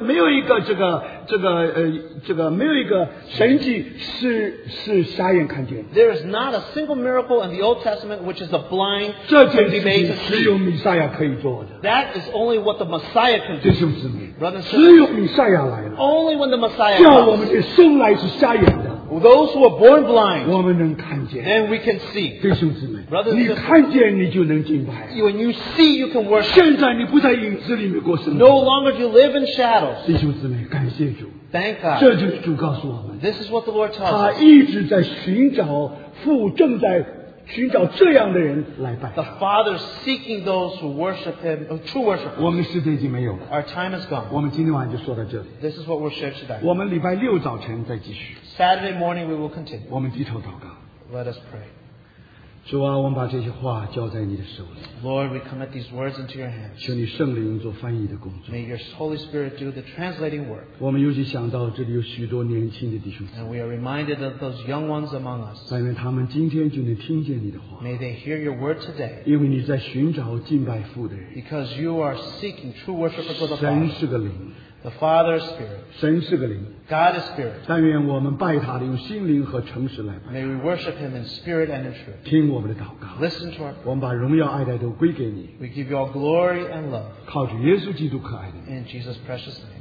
C: 没有一个神迹是瞎眼看见的。
B: there is not a single miracle in the Old Testament which is the blind
C: 这
B: can
C: 件
B: be
C: 事
B: made
C: 情
B: to
C: 只有
B: see.
C: 弥赛亚可以做的，
B: That is only what the Messiah can
C: 弟
B: do.
C: 兄姊妹，
B: Brothers and
C: 只有
B: sisters,
C: 弥赛亚来了，
B: only when the Messiah
C: 叫我们
B: comes,
C: 这生来是瞎眼的，
B: those who are born blind,
C: 我们能看见。
B: then we can see.
C: 弟兄姊妹
B: Brothers，and
C: 你
B: sisters，
C: 看见你就能敬拜。
B: When you see, you can worship.
C: 现在你不在影子里面过生
B: No
C: 活，
B: longer do you live in shadows.
C: 弟兄姊妹，感谢主，
B: Thank God.
C: 这就是主告诉我们。
B: This is what the Lord tells
C: 他
B: us.
C: 一直在寻找父，正在寻找这样的人来拜
B: The
C: 他。
B: Father is seeking those who worship Him, true worshipers.
C: 我们的时间已经没有了，
B: Our time is gone.
C: 我们今天晚上就说到这里。
B: This is what we'll share today.
C: 我们礼拜六早晨再继续。
B: Saturday morning we will continue.
C: 我们低头祷告，
B: Let us pray.
C: 主啊，我们把这些话交在你的手里，
B: Lord, we commit these words into your hands.
C: 求你圣灵做翻译的工作。
B: May your Holy Spirit do the translating work.
C: 我们尤其想到这里有许多年轻的弟兄姊妹，
B: And we are reminded of those young ones among us.
C: 但愿他们今天就能听见你的话，
B: May they hear your word today
C: 因为你在寻找敬拜父的人。
B: because you are seeking true worshipers of the
C: 神
B: Father.
C: 是个灵，
B: The Father is Spirit.
C: 神是个灵，
B: God is Spirit.
C: 但愿我们拜他的用心灵和诚实来拜。
B: May we worship Him in spirit and in truth.
C: 听我们的祷告，
B: Listen to our
C: 我们把荣耀爱戴都归给你，
B: We give you all glory and love
C: 靠着耶稣基督可爱的名。
B: in Jesus' precious name.